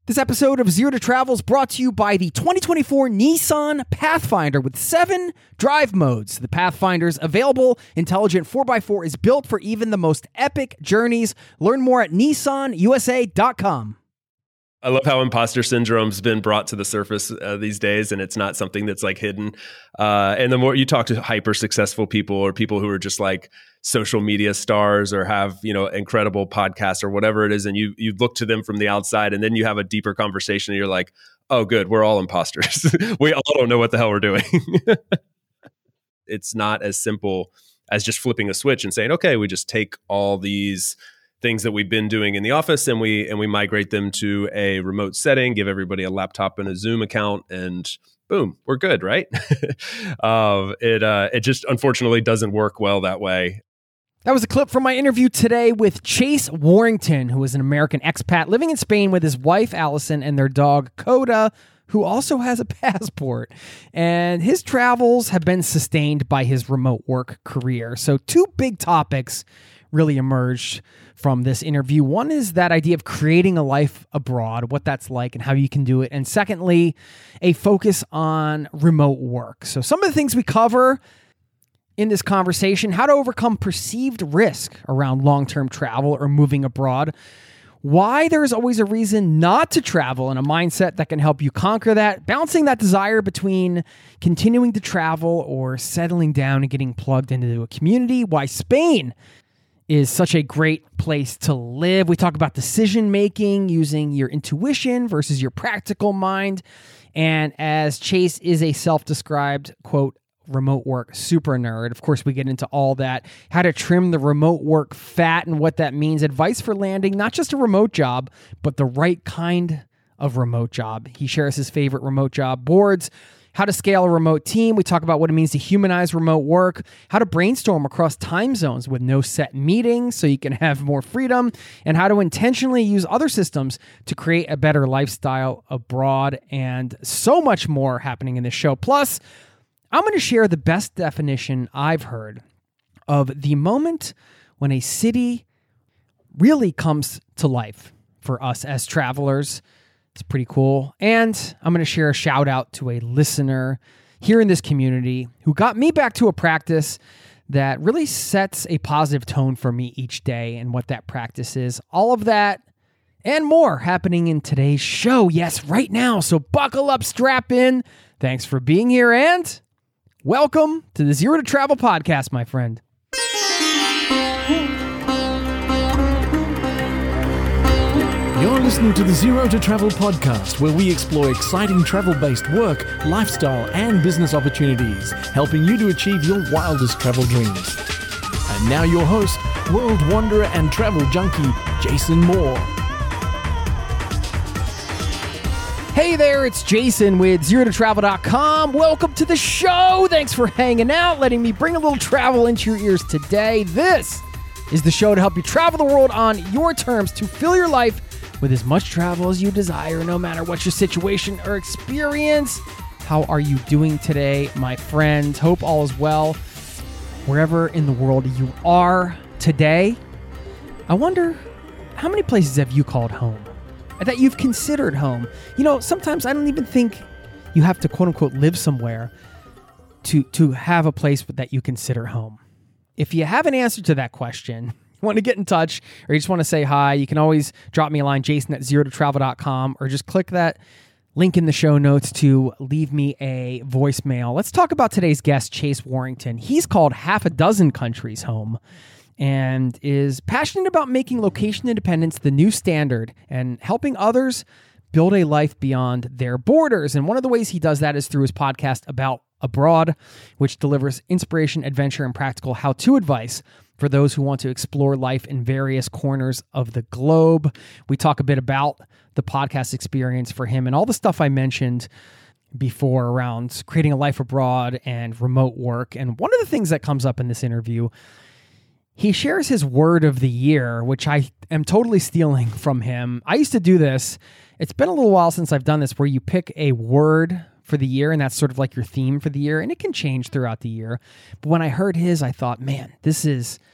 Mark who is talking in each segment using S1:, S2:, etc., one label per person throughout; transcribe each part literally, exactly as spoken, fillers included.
S1: This episode of Zero to Travel is brought to you by the twenty twenty-four Nissan Pathfinder with seven drive modes. The Pathfinder's available intelligent four by four is built for even the most epic journeys. Learn more at nissan u s a dot com.
S2: I love how imposter syndrome's been brought to the surface uh, these days, and it's not something that's like hidden. Uh, and the more you talk to hyper successful people or people who are just like social media stars or have, you know, incredible podcasts or whatever it is, and you you look to them from the outside, and then you have a deeper conversation, and you're like, oh, good, we're all imposters. We all don't know what the hell we're doing. It's not as simple as just flipping a switch and saying, okay, we just take all these things that we've been doing in the office and we and we migrate them to a remote setting, give everybody a laptop and a Zoom account, and boom, we're good, right? uh, it uh, it just unfortunately doesn't work well that way.
S1: That was a clip from my interview today with Chase Warrington, who is an American expat living in Spain with his wife, Allison, and their dog, Coda, who also has a passport. And his travels have been sustained by his remote work career. So two big topics really emerged from this interview. One is that idea of creating a life abroad, what that's like and how you can do it. And secondly, a focus on remote work. So some of the things we cover in this conversation: how to overcome perceived risk around long-term travel or moving abroad, why there's always a reason not to travel and a mindset that can help you conquer that, balancing that desire between continuing to travel or settling down and getting plugged into a community, why Spain is such a great place to live. We talk about decision making, using your intuition versus your practical mind. And as Chase is a self-described, quote, remote work super nerd, of course, we get into all that, how to trim the remote work fat and what that means, advice for landing not just a remote job, but the right kind of remote job. He shares his favorite remote job boards, how to scale a remote team. We talk about what it means to humanize remote work, how to brainstorm across time zones with no set meetings so you can have more freedom, and how to intentionally use other systems to create a better lifestyle abroad, and so much more happening in this show. Plus, I'm going to share the best definition I've heard of the moment when a city really comes to life for us as travelers. It's pretty cool. And I'm going to share a shout out to a listener here in this community who got me back to a practice that really sets a positive tone for me each day, and what that practice is. All of that and more happening in today's show. Yes, right now. So buckle up, strap in. Thanks for being here, and welcome to the Zero to Travel podcast, my friend.
S3: You're listening to the Zero to Travel podcast, where we explore exciting travel-based work, lifestyle, and business opportunities, helping you to achieve your wildest travel dreams. And now your host, world wanderer and travel junkie, Jason Moore.
S1: Hey there, it's Jason with zero to travel dot com. Welcome to the show. Thanks for hanging out, letting me bring a little travel into your ears today. This is the show to help you travel the world on your terms, to fill your life with as much travel as you desire, no matter what your situation or experience. How are you doing today, my friend? Hope all is well wherever in the world you are today. I wonder, how many places have you called home, that you've considered home? You know, sometimes I don't even think you have to, quote unquote, live somewhere to, to have a place that you consider home. If you have an answer to that question, you want to get in touch, or you just want to say hi, you can always drop me a line, Jason at zero to travel dot com, or just click that link in the show notes to leave me a voicemail. Let's talk about today's guest, Chase Warrington. He's called half a dozen countries home, and is passionate about making location independence the new standard and helping others build a life beyond their borders. And one of the ways he does that is through his podcast, About Abroad, which delivers inspiration, adventure, and practical how-to advice for those who want to explore life in various corners of the globe. We talk a bit about the podcast experience for him and all the stuff I mentioned before around creating a life abroad and remote work. And one of the things that comes up in this interview, he shares his word of the year, which I am totally stealing from him. I used to do this. It's been a little while since I've done this, where you pick a word for the year, and that's sort of like your theme for the year, and it can change throughout the year. But when I heard his, I thought, man, this is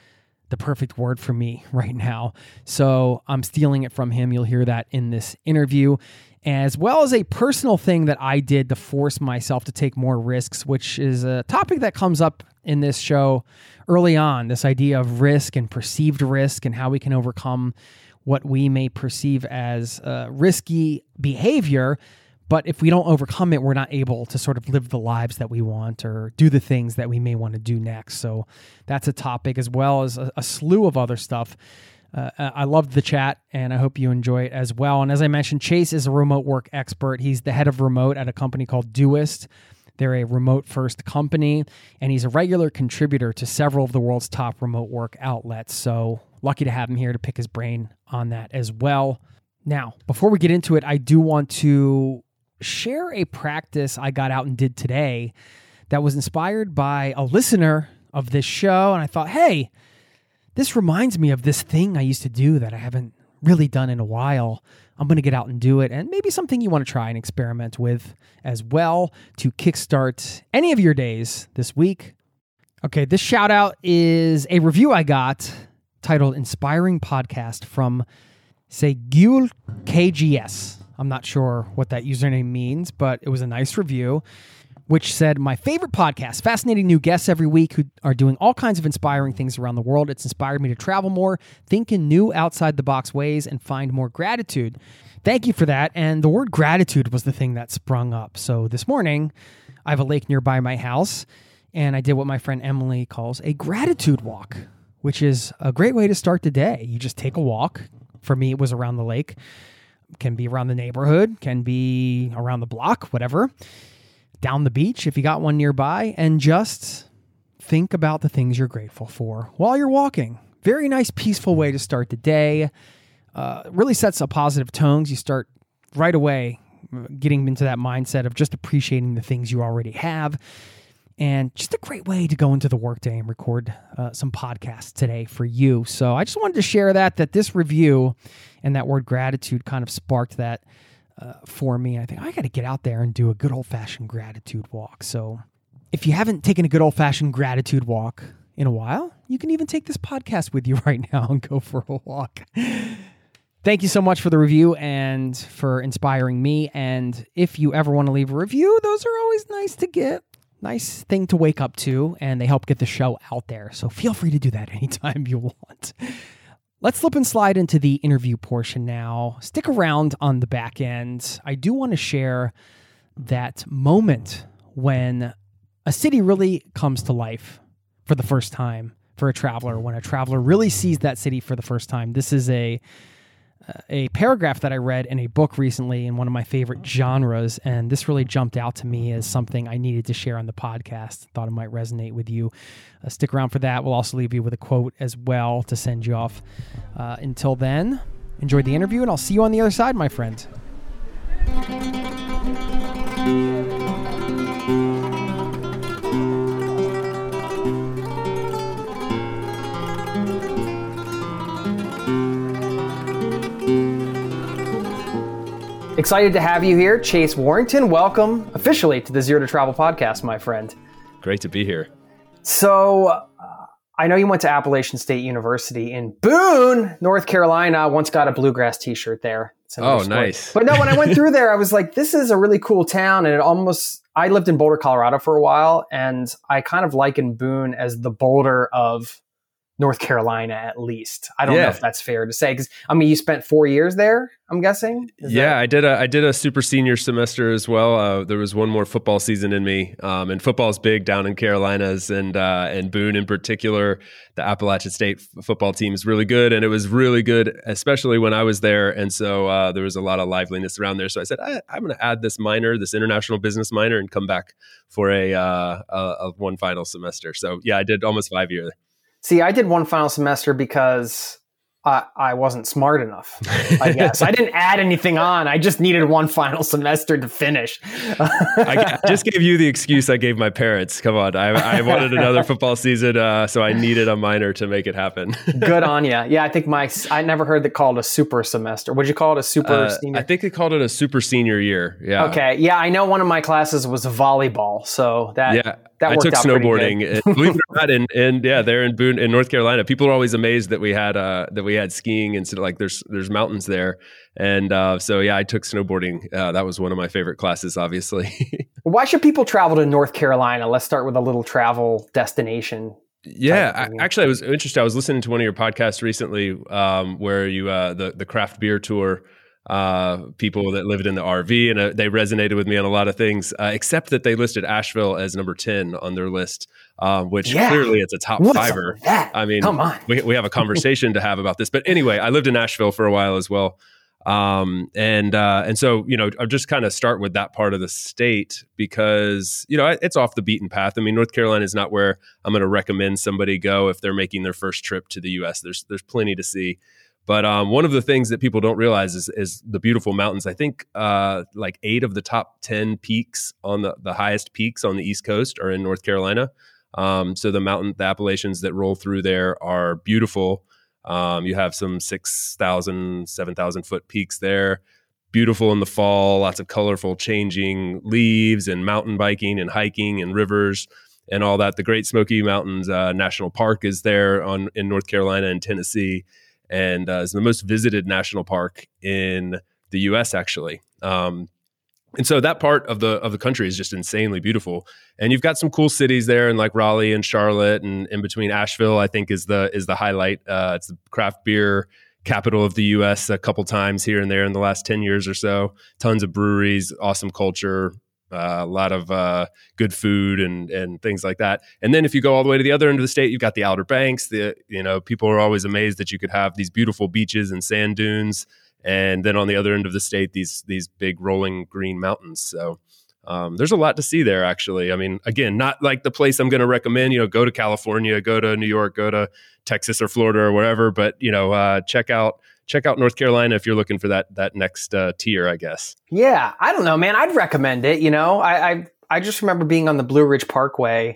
S1: the perfect word for me right now. So I'm stealing it from him. You'll hear that in this interview, as well as a personal thing that I did to force myself to take more risks, which is a topic that comes up in this show early on, this idea of risk and perceived risk and how we can overcome what we may perceive as uh, risky behavior. But if we don't overcome it, we're not able to sort of live the lives that we want or do the things that we may want to do next. So that's a topic, as well as a, a slew of other stuff. Uh, I loved the chat, and I hope you enjoy it as well. And as I mentioned, Chase is a remote work expert. He's the head of remote at a company called Doist. They're a remote-first company, and he's a regular contributor to several of the world's top remote work outlets. So lucky to have him here to pick his brain on that as well. Now, before we get into it, I do want to share a practice I got out and did today that was inspired by a listener of this show. And I thought, hey, this reminds me of this thing I used to do that I haven't really done in a while. I'm going to get out and do it, and maybe something you want to try and experiment with as well to kickstart any of your days this week. Okay, this shout out is a review I got titled Inspiring Podcast from Segul K G S. I'm not sure what that username means, but it was a nice review, which said, my favorite podcast, fascinating new guests every week who are doing all kinds of inspiring things around the world. It's inspired me to travel more, think in new outside the box ways, and find more gratitude. Thank you for that. And the word gratitude was the thing that sprung up. So this morning, I have a lake nearby my house, and I did what my friend Emily calls a gratitude walk, which is a great way to start the day. You just take a walk. For me, it was around the lake. Can be around the neighborhood, can be around the block, whatever. Down the beach, if you got one nearby, and just think about the things you're grateful for while you're walking. Very nice, peaceful way to start the day. Uh, really sets a positive tone. You start right away getting into that mindset of just appreciating the things you already have. And just a great way to go into the workday and record uh, some podcasts today for you. So I just wanted to share that, that this review and that word gratitude kind of sparked that uh, for me. I think I got to get out there and do a good old-fashioned gratitude walk. So if you haven't taken a good old-fashioned gratitude walk in a while, you can even take this podcast with you right now and go for a walk. Thank you so much for the review and for inspiring me. And if you ever want to leave a review, those are always nice to get. Nice thing to wake up to, and they help get the show out there. So feel free to do that anytime you want. Let's slip and slide into the interview portion now. Stick around on the back end. I do want to share that moment when a city really comes to life for the first time for a traveler, when a traveler really sees that city for the first time. This is a a paragraph that I read in a book recently in one of my favorite genres, and this really jumped out to me as something I needed to share on the podcast. Thought it might resonate with you. Uh, stick around for that. We'll also leave you with a quote as well to send you off. Uh, until then, enjoy the interview, and I'll see you on the other side, my friend. Excited to have you here, Chase Warrington. Welcome officially to the Zero to Travel podcast, my friend.
S2: Great to be here.
S1: So uh, I know you went to Appalachian State University in Boone, North Carolina. Once got a bluegrass t-shirt there.
S2: Oh, nice.
S1: But no, when I went through there, I was like, this is a really cool town. And it almost, I lived in Boulder, Colorado for a while. And I kind of liken Boone as the Boulder of North Carolina, at least. I don't yeah. know if that's fair to say, because I mean, you spent four years there, I'm guessing. Is
S2: yeah,
S1: that-
S2: I did a I did a super senior semester as well. Uh, there was one more football season in me, um, and football's big down in Carolinas, and uh, and Boone in particular. The Appalachian State f- football team is really good, and it was really good, especially when I was there. And so uh, there was a lot of liveliness around there. So I said, I, I'm going to add this minor, this international business minor, and come back for a, uh, a, a one final semester. So yeah, I did almost five years.
S1: See, I did one final semester because I, I wasn't smart enough, I guess. I didn't add anything on. I just needed one final semester to finish.
S2: I just gave you the excuse I gave my parents. Come on. I, I wanted another football season, uh, so I needed a minor to make it happen.
S1: Good on you. Yeah, I think my, I never heard it called a super semester. Would you call it a super
S2: uh,
S1: senior?
S2: I think they called it a super senior year. Yeah.
S1: Okay. Yeah, I know one of my classes was volleyball, so that
S2: yeah.
S1: that
S2: I
S1: worked
S2: took
S1: out pretty
S2: snowboarding.
S1: good.
S2: And believe it or not, and and yeah, there in Boone, in North Carolina, people are always amazed that we had uh, that we had skiing and so like there's there's mountains there, and uh, so yeah, I took snowboarding. Uh, that was one of my favorite classes, obviously.
S1: Why should people travel to North Carolina? Let's start with a little travel destination.
S2: Yeah, I, actually, I was interested. I was listening to one of your podcasts recently, um, where you uh, the the craft beer tour. Uh, people that lived in the R V, and uh, they resonated with me on a lot of things, uh, except that they listed Asheville as number ten on their list, um, which
S1: yeah.
S2: clearly it's a top
S1: What's
S2: fiver.
S1: That?
S2: I mean,
S1: come on,
S2: we we have a conversation to have about this. But anyway, I lived in Asheville for a while as well, um, and uh, and so you know, I'll just kind of start with that part of the state because you know it's off the beaten path. I mean, North Carolina is not where I'm going to recommend somebody go if they're making their first trip to the U S. There's there's plenty to see. But um, one of the things that people don't realize is, is the beautiful mountains. I think uh, like eight of the top ten peaks on the, the highest peaks on the East Coast are in North Carolina. Um, so the mountain, the Appalachians that roll through there are beautiful. Um, you have some six thousand, seven thousand foot peaks there. Beautiful in the fall, lots of colorful changing leaves and mountain biking and hiking and rivers and all that. The Great Smoky Mountains uh, National Park is there on in North Carolina and Tennessee. And uh, is the most visited national park in the U S actually. Um, and so that part of the of the country is just insanely beautiful. And you've got some cool cities there, in like Raleigh and Charlotte, and in between Asheville, I think is the is the highlight. Uh, it's the craft beer capital of the U S a couple times here and there in the last ten years or so. Tons of breweries, awesome culture. Uh, a lot of uh, good food and and things like that. And then if you go all the way to the other end of the state, you've got the Outer Banks. The you know people are always amazed that you could have these beautiful beaches and sand dunes, and then on the other end of the state, these these big rolling green mountains. So um, there's a lot to see there. Actually, I mean, again, not like the place I'm going to recommend. You know, go to California, go to New York, go to Texas or Florida or wherever. But you know, uh, check out. Check out North Carolina if you're looking for that that next uh, tier, I guess.
S1: Yeah, I don't know, man. I'd recommend it. You know, I, I I just remember being on the Blue Ridge Parkway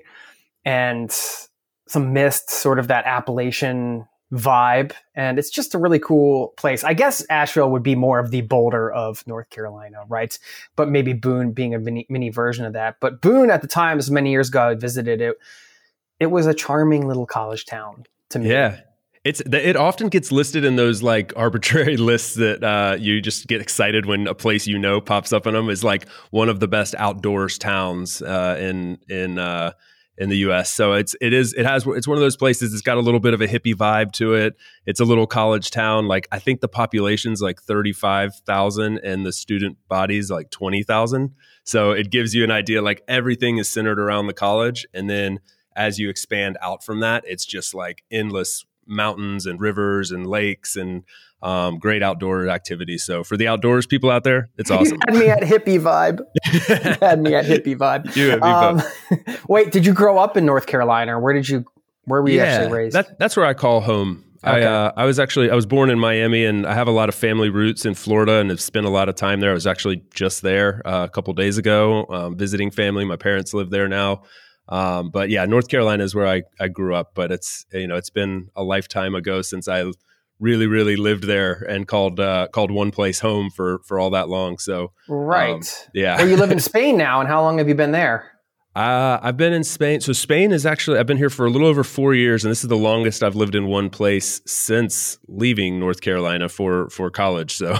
S1: and some mist, sort of that Appalachian vibe, and it's just a really cool place. I guess Asheville would be more of the Boulder of North Carolina, right? But maybe Boone being a mini, mini version of that. But Boone, at the time, as many years ago, I visited it. It was a charming little college town to me.
S2: Yeah. It's it often gets listed in those like arbitrary lists that uh, you just get excited when a place you know pops up in them is like one of the best outdoors towns uh, in in uh, in the U S. So it's it is it has it's one of those places. It's got a little bit of a hippie vibe to it. It's a little college town. Like I think the population's like thirty-five thousand and the student body's like twenty thousand. So it gives you an idea. Like everything is centered around the college, and then as you expand out from that, it's just like endless mountains and rivers and lakes and um, great outdoor activities. So for the outdoors people out there, it's awesome.
S1: You had me at hippie vibe. You had me at hippie vibe.
S2: You, you
S1: um, wait, did you grow up in North Carolina, or where did you? Where were you
S2: yeah,
S1: actually raised?
S2: That, that's where I call home.
S1: Okay.
S2: I uh, I was actually I was born in Miami, and I have a lot of family roots in Florida, and have spent a lot of time there. I was actually just there uh, a couple days ago, um, visiting family. My parents live there now. Um, but yeah, North Carolina is where I, I grew up, but it's, you know, it's been a lifetime ago since I really, really lived there and called, uh, called one place home for, for all that long. So,
S1: right.
S2: Um, yeah.
S1: Well, you live in Spain now. And how long have you been there?
S2: Uh, I've been in Spain. So Spain is actually, I've been here for a little over four years, and this is the longest I've lived in one place since leaving North Carolina for, for college. So,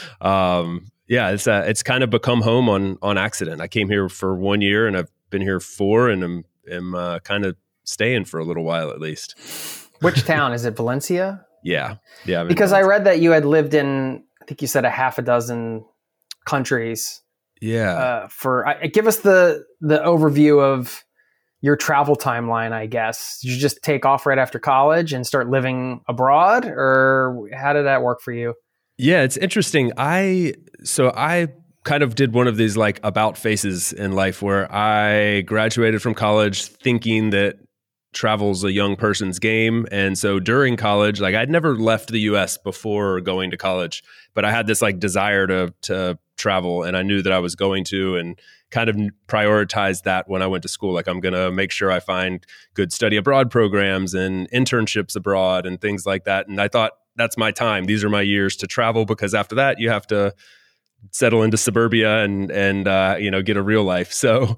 S2: um, yeah, it's, uh, it's kind of become home on, on accident. I came here for one year and I've been here four, and I'm, am uh, kind of staying for a little while at least.
S1: Which town? Is it Valencia?
S2: Yeah. Yeah.
S1: Because I read that you had lived in, I think you said a half a dozen countries.
S2: Yeah.
S1: Uh, for uh, give us the the overview of your travel timeline, I guess. Did you just take off right after college and start living abroad, or how did that work for you?
S2: Yeah, it's interesting. I so I kind of did one of these like about faces in life where I graduated from college thinking that travel's a young person's game. And so during college, like I'd never left the U S before going to college, but I had this like desire to to travel, and I knew that I was going to, and kind of prioritized that when I went to school. Like, I'm going to make sure I find good study abroad programs and internships abroad and things like that. And I thought, that's my time. These are my years to travel, because after that, you have to settle into suburbia and and uh, you know, get a real life. So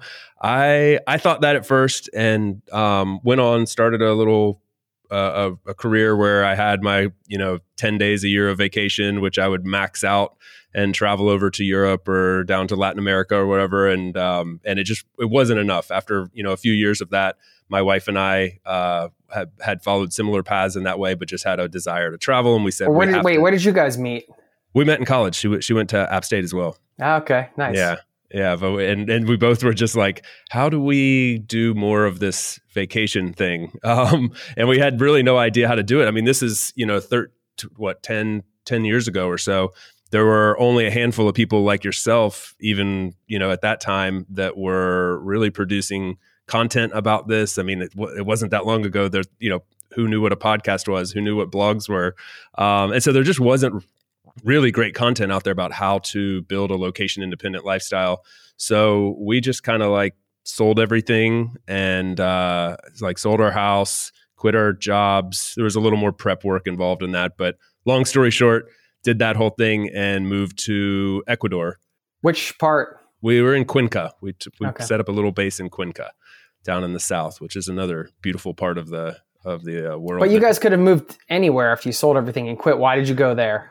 S2: I I thought that at first, and um, went on, started a little uh, a, a career where I had my, you know, ten days a year of vacation, which I would max out and travel over to Europe or down to Latin America or whatever. And um, and it just it wasn't enough. After, you know, a few years of that, my wife and I uh, had had followed similar paths in that way, but just had a desire to travel. And we said,
S4: well, where
S2: we
S4: did, wait,
S2: to.
S4: where did you guys meet?
S2: We met in college. She w- she went to App State as well.
S4: Ah, okay, nice.
S2: Yeah. Yeah, but we, and and we both were just like, how do we do more of this vacation thing? Um, and we had really no idea how to do it. I mean, this is, you know, thir- what ten, ten years ago or so. There were only a handful of people like yourself, even, you know, at that time, that were really producing content about this. I mean, it, w- it wasn't that long ago. There, you know, who knew what a podcast was? Who knew what blogs were? Um, and so there just wasn't really great content out there about how to build a location independent lifestyle. So we just kind of like sold everything and uh, like sold our house, quit our jobs. There was a little more prep work involved in that, but long story short, did that whole thing and moved to Ecuador.
S4: Which part?
S2: We were in Cuenca. We, t- we
S4: Okay.
S2: set up a little base in Cuenca down in the south, which is another beautiful part of the of the uh, world.
S4: But you guys could have moved anywhere if you sold everything and quit. Why did you go there?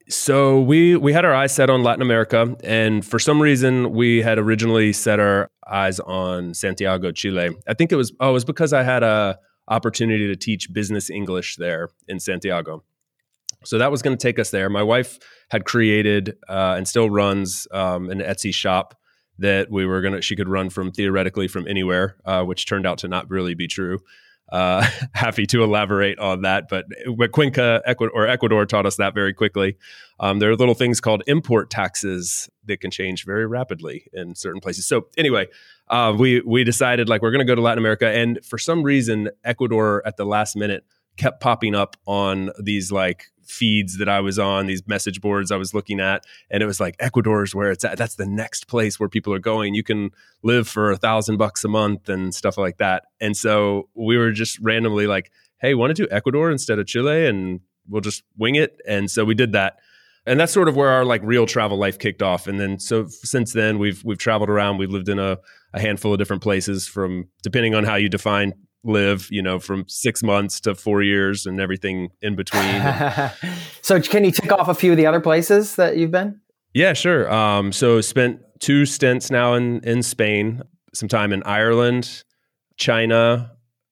S2: So we we had our eyes set on Latin America, and for some reason we had originally set our eyes on Santiago, Chile. I think it was oh, it was because I had a opportunity to teach business English there in Santiago. So that was going to take us there. My wife had created uh, and still runs um, an Etsy shop that we were gonna she could run from theoretically from anywhere, uh, which turned out to not really be true. Uh, happy to elaborate on that, but, but Cuenca Ecuador, or Ecuador taught us that very quickly. Um, there are little things called import taxes that can change very rapidly in certain places. So anyway, uh, we we decided like we're going to go to Latin America, and for some reason, Ecuador at the last minute kept popping up on these like feeds that I was on, these message boards I was looking at, and it was like Ecuador is where it's at. That's the next place where people are going. You can live for a thousand bucks a month and stuff like that. And so we were just randomly like, hey, want to do Ecuador instead of Chile, and we'll just wing it. And so we did that. And that's sort of where our like real travel life kicked off. And then so since then we've we've traveled around. We've lived in a, a handful of different places, from depending on how you define live, you know, from six months to four years and everything in between.
S4: So can you tick off a few of the other places that you've been?
S2: Yeah, sure. Um, so spent two stints now in, in Spain, some time in Ireland, China,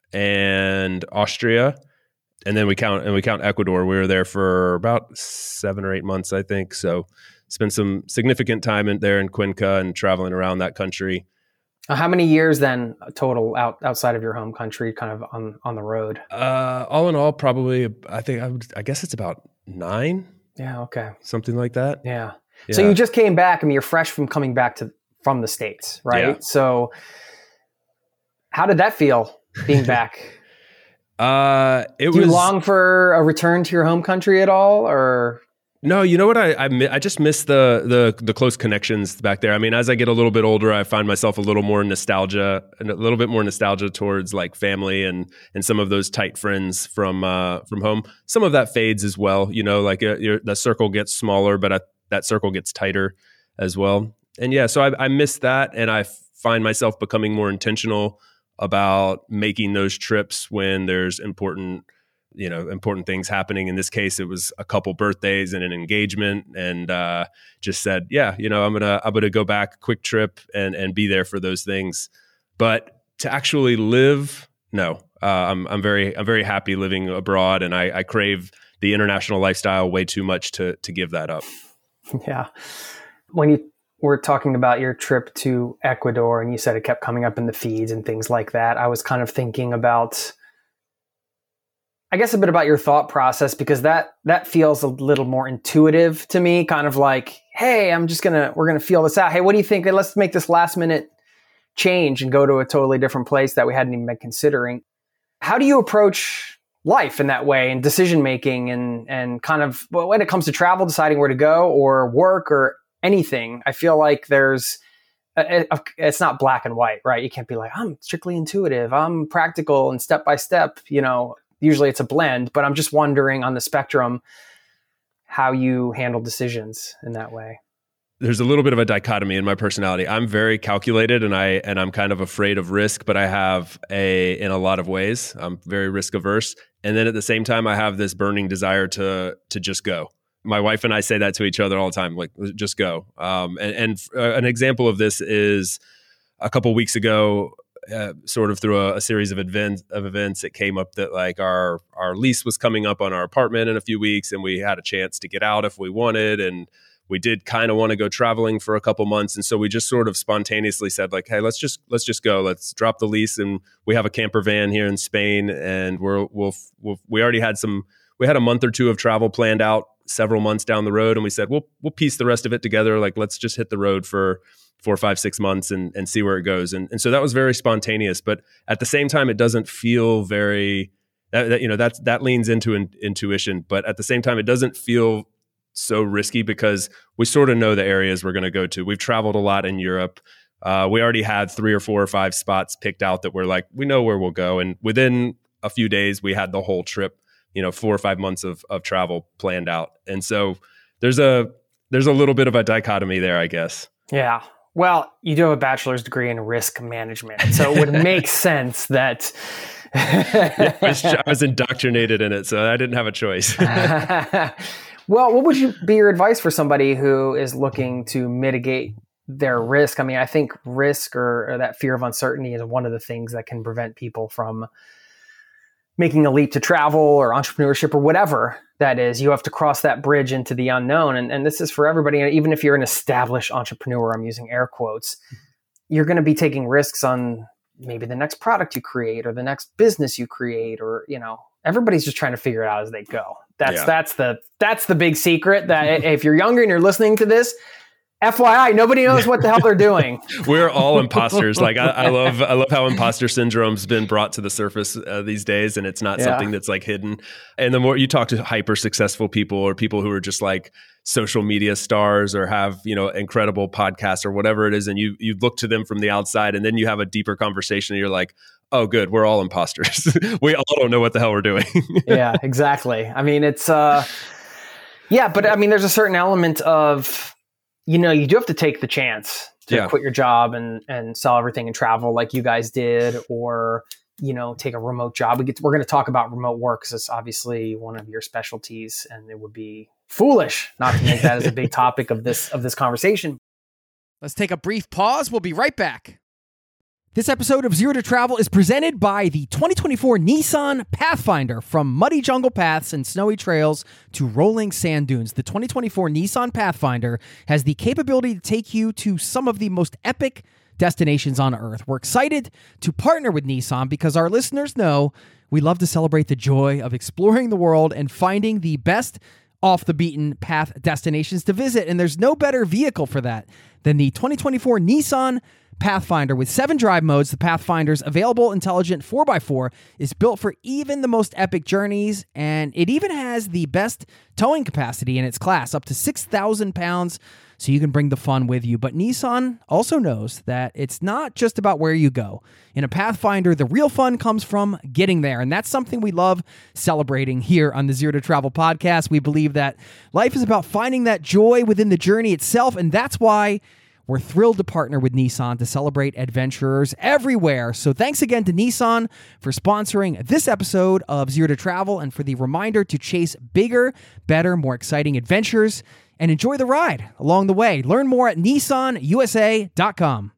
S2: and Austria. And then we count and we count Ecuador. We were there for about seven or eight months, I think. So spent some significant time in there in Cuenca and traveling around that country.
S4: How many years then total out, outside of your home country, kind of on, on the road?
S2: Uh, all in all, probably, I think, I, would, I guess it's about nine,
S4: Yeah. Okay.
S2: something like that.
S4: Yeah.
S2: Yeah.
S4: So you just came back. I mean, you're fresh from coming back to from the States, right?
S2: Yeah.
S4: So how did that feel being back?
S2: Uh, it
S4: Do
S2: was
S4: you long for a return to your home country at all, or?
S2: No, you know what? I I, mi- I just miss the the the close connections back there. I mean, as I get a little bit older, I find myself a little more nostalgia, and a little bit more nostalgia towards like family and and some of those tight friends from uh, from home. Some of that fades as well. You know, like uh, your, the circle gets smaller, but I, that circle gets tighter as well. And yeah, so I, I miss that, and I find myself becoming more intentional about making those trips when there's important. you know, important things happening. In this case, it was a couple birthdays and an engagement, and uh, just said, yeah, you know, I'm going to, I'm going to go back, quick trip and, and be there for those things. But to actually live, no, uh, I'm, I'm very, I'm very happy living abroad, and I, I crave the international lifestyle way too much to, to give that up.
S4: Yeah. When you were talking about your trip to Ecuador and you said it kept coming up in the feeds and things like that, I was kind of thinking about, I guess, a bit about your thought process, because that that feels a little more intuitive to me, kind of like, hey, I'm just going to, we're going to feel this out. Hey, what do you think? Let's make this last minute change and go to a totally different place that we hadn't even been considering. how do you approach life in that way and decision making and, and kind of well, when it comes to travel, deciding where to go or work or anything? I feel like there's, a, a, it's not black and white, right? You can't be like, I'm strictly intuitive, I'm practical and step by step, you know, usually it's a blend, but I'm just wondering on the spectrum, how you handle decisions in that way.
S2: There's a little bit of a dichotomy in my personality. I'm very calculated and I and I'm kind of afraid of risk, but I have a in a lot of ways. I'm very risk averse. And then at the same time, I have this burning desire to to just go. My wife and I say that to each other all the time, like just go. Um, and and uh, an example of this is a couple weeks ago, uh, sort of through a, a series of events of events, it came up that like our our lease was coming up on our apartment in a few weeks, and we had a chance to get out if we wanted, and we did kind of want to go traveling for a couple months. And so we just sort of spontaneously said like, hey, let's just, let's just go, let's drop the lease. And we have a camper van here in Spain, and we're, we'll, we'll, we already had some, we had a month or two of travel planned out several months down the road. And we said, we'll, we'll piece the rest of it together. Like, let's just hit the road for four, five, six months and, and see where it goes. And, and so that was very spontaneous, but at the same time, it doesn't feel very, that, that you know, that's, that leans into in, intuition, but at the same time, it doesn't feel so risky because we sort of know the areas we're going to go to. We've traveled a lot in Europe. Uh, we already had three or four or five spots picked out that we're like, we know where we'll go. And within a few days, we had the whole trip, you know, four or five months of, of travel planned out. And so there's a, there's a little bit of a dichotomy there, I guess.
S4: Yeah. Well, you do have a bachelor's degree in risk management, so it would make sense that
S2: yeah, I, was, I was indoctrinated in it, so I didn't have a choice.
S4: Well, what would you be your advice for somebody who is looking to mitigate their risk? I mean, I think risk or, or that fear of uncertainty is one of the things that can prevent people from making a leap to travel or entrepreneurship or whatever that is. You have to cross that bridge into the unknown. And, and this is for everybody. And even if you're an established entrepreneur, I'm using air quotes, you're going to be taking risks on maybe the next product you create or the next business you create, or, you know, everybody's just trying to figure it out as they go. That's yeah. that's the that's the big secret, that if you're younger and you're listening to this, F Y I, nobody knows what the hell they're doing.
S2: We're all imposters. Like I, I love I love how imposter syndrome's been brought to the surface uh, these days, and it's not yeah. something that's like hidden. And the more you talk to hyper successful people or people who are just like social media stars or have, you know, incredible podcasts or whatever it is, and you you look to them from the outside, and then you have a deeper conversation and you're like, oh, good, we're all imposters. We all don't know what the hell we're doing.
S4: Yeah, exactly. I mean, it's, uh, yeah, but I mean, there's a certain element of, you know, you do have to take the chance to yeah. quit your job and, and sell everything and travel like you guys did, or, you know, take a remote job. We get to, we're going to talk about remote work because it's obviously one of your specialties, and it would be foolish not to make that as a big topic of this, of this conversation.
S1: Let's take a brief pause. We'll be right back. This episode of Zero to Travel is presented by the twenty twenty-four Nissan Pathfinder. From muddy jungle paths and snowy trails to rolling sand dunes, the twenty twenty-four Nissan Pathfinder has the capability to take you to some of the most epic destinations on Earth. We're excited to partner with Nissan because our listeners know we love to celebrate the joy of exploring the world and finding the best off the beaten path destinations to visit. And there's no better vehicle for that than the twenty twenty-four Nissan Pathfinder. With seven drive modes, the Pathfinder's available intelligent four by four is built for even the most epic journeys, and it even has the best towing capacity in its class, up to six thousand pounds, so you can bring the fun with you. But Nissan also knows that it's not just about where you go. In a Pathfinder, the real fun comes from getting there, and that's something we love celebrating here on the Zero to Travel podcast. We believe that life is about finding that joy within the journey itself, and that's why we're thrilled to partner with Nissan to celebrate adventurers everywhere. So thanks again to Nissan for sponsoring this episode of Zero to Travel, and for the reminder to chase bigger, better, more exciting adventures and enjoy the ride along the way. Learn more at nissan u s a dot com.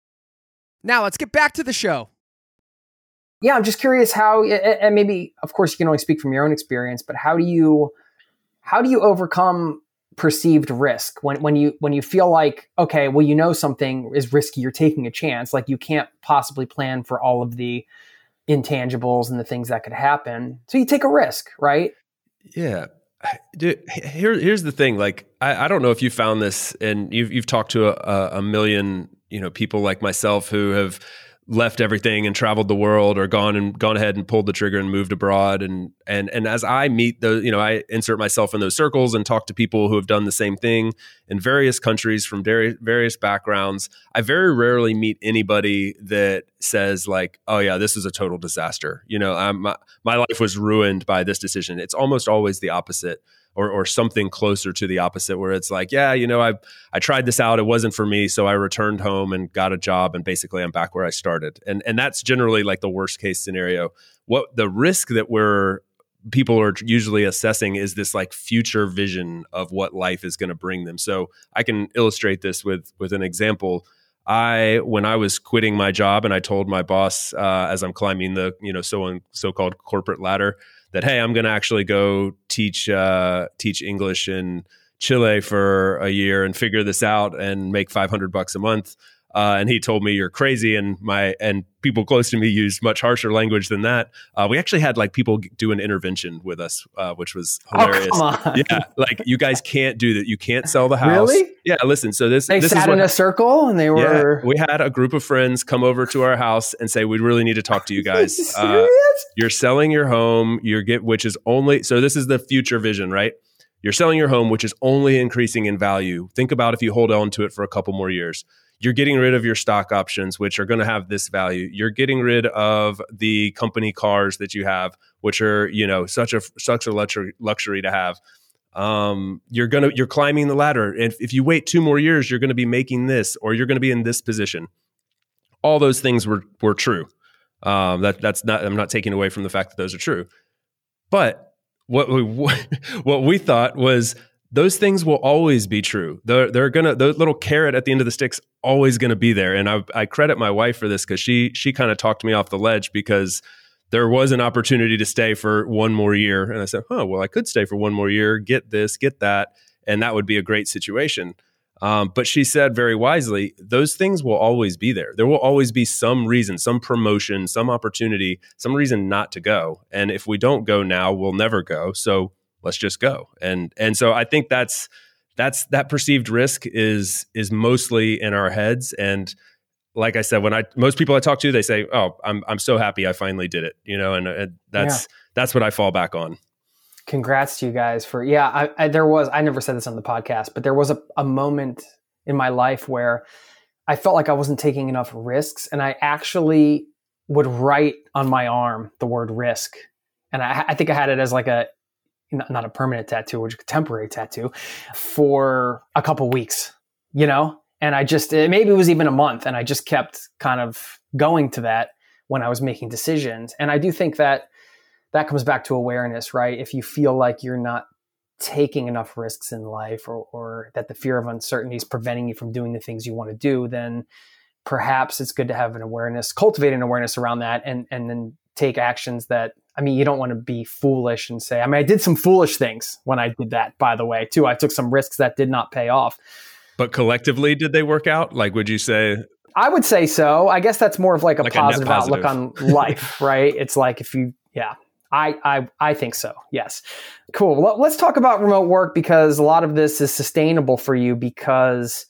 S1: Now let's get back to the show.
S4: Yeah, I'm just curious how, and maybe, of course, you can only speak from your own experience, but how do you, how do you overcome perceived risk when when you when you feel like, okay, well, you know, something is risky, you're taking a chance, like you can't possibly plan for all of the intangibles and the things that could happen, so you take a risk, right?
S2: Yeah. Dude, here, here's the thing. Like, I, I don't know if you found this, and you've you've talked to a, a million, you know, people like myself who have left everything and traveled the world, or gone and gone ahead and pulled the trigger and moved abroad. And and and as I meet those, you know, I insert myself in those circles and talk to people who have done the same thing in various countries from very, various backgrounds. I very rarely meet anybody that says like, "Oh yeah, this is a total disaster." You know, I'm, my my life was ruined by this decision. It's almost always the opposite. Or, or something closer to the opposite, where it's like, yeah, you know, I I tried this out, it wasn't for me, so I returned home and got a job, and basically I'm back where I started. And and that's generally like the worst case scenario. What the risk that we're people are usually assessing is this like future vision of what life is going to bring them. So I can illustrate this with with an example. I when I was quitting my job, and I told my boss uh, as I'm climbing the you know so so-called corporate ladder, that, hey, I'm going to actually go teach uh, teach English in Chile for a year and figure this out and make five hundred bucks a month. Uh, and he told me, "You're crazy." And my and people close to me used much harsher language than that. Uh, we actually had like people do an intervention with us, uh, which was hilarious.
S4: Oh, come on.
S2: Yeah, like, you guys can't do that. You can't sell the house.
S4: Really?
S2: Yeah. Listen. So this
S4: They
S2: this
S4: sat
S2: is what,
S4: in a circle and they were.
S2: yeah, we had a group of friends come over to our house and say, "We really need to talk to you guys.
S4: Serious?
S2: Uh, you're selling your home. You're get which is only so this is the future vision, right? You're selling your home, which is only increasing in value. Think about if you hold on to it for a couple more years. You're getting rid of your stock options, which are going to have this value. You're getting rid of the company cars that you have, which are, you know, such a such a luxury luxury to have. Um, you're gonna you're climbing the ladder. If if you wait two more years, you're going to be making this, or you're going to be in this position." All those things were were true. Um, that that's not. I'm not taking away from the fact that those are true. But what we what we thought was, those things will always be true. They're, they're gonna, the little carrot at the end of the stick's always gonna be there. And I, I credit my wife for this, because she she kind of talked me off the ledge, because there was an opportunity to stay for one more year. And I said, oh, well, I could stay for one more year, get this, get that, and that would be a great situation. Um, but she said very wisely, those things will always be there. There will always be some reason, some promotion, some opportunity, some reason not to go. And if we don't go now, we'll never go. So let's just go. And and so I think that's that's that perceived risk is is mostly in our heads. And like I said, when I most people I talk to, they say, "Oh, I'm I'm so happy I finally did it," you know, and, and that's yeah. that's what I fall back on.
S4: Congrats to you guys for yeah. I, I there was I never said this on the podcast, but there was a, a moment in my life where I felt like I wasn't taking enough risks, and I actually would write on my arm the word risk, and I, I think I had it as like a not a permanent tattoo, or just a temporary tattoo, for a couple weeks, you know? And I just, maybe it was even a month, and I just kept kind of going to that when I was making decisions. And I do think that that comes back to awareness, right? If you feel like you're not taking enough risks in life, or, or that the fear of uncertainty is preventing you from doing the things you want to do, then perhaps it's good to have an awareness, cultivate an awareness around that, and, and then take actions that, I mean, you don't want to be foolish and say, I mean, I did some foolish things when I did that, by the way, too. I took some risks that did not pay off. But
S2: collectively, did they work out? Like, would you say?
S4: I would say so. I guess that's more of like a, like positive, a positive outlook on life, right? It's like if you, yeah, I, I, I think so. Yes. Cool. Well, let's talk about remote work, because a lot of this is sustainable for you because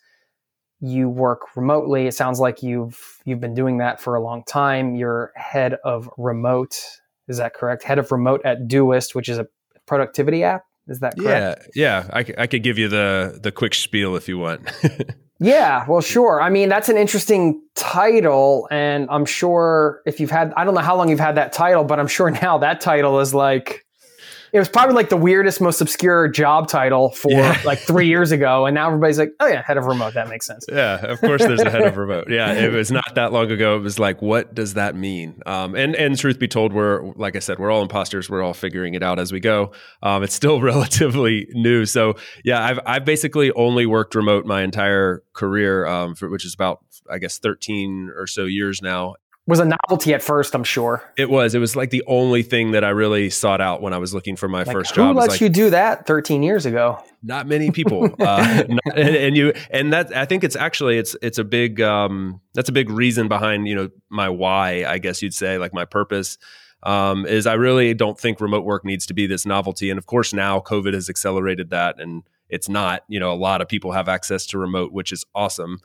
S4: you work remotely. It sounds like you've, you've been doing that for a long time. You're head of remote. Is that correct? Head of remote at Doist, which is a productivity app. Is that correct?
S2: Yeah, yeah. I, I could give you the the quick spiel if you want.
S4: Yeah, well, sure. I mean, that's an interesting title, and I'm sure if you've had, I don't know how long you've had that title, but I'm sure now that title is like, it was probably like the weirdest, most obscure job title for yeah. like three years ago. And now everybody's like, oh yeah, head of remote. That makes sense.
S2: Yeah, of course there's a head of remote. Yeah, it was not that long ago. It was like, what does that mean? Um, and, and truth be told, we're, like I said, we're all imposters. We're all figuring it out as we go. Um, it's still relatively new. So yeah, I've, I've basically only worked remote my entire career, um, for, which is about, I guess, thirteen or so years now.
S4: Was a novelty at first, I'm sure.
S2: It was. It was like the only thing that I really sought out when I was looking for my
S4: like,
S2: first
S4: who
S2: job.
S4: Who lets
S2: like,
S4: you do that thirteen years ago?
S2: Not many people. uh, not, and, and you, and that, I think it's actually, it's, it's a big, um, that's a big reason behind, you know, my why, I guess you'd say, like my purpose, um, is I really don't think remote work needs to be this novelty. And of course now COVID has accelerated that, and it's not, you know, a lot of people have access to remote, which is awesome.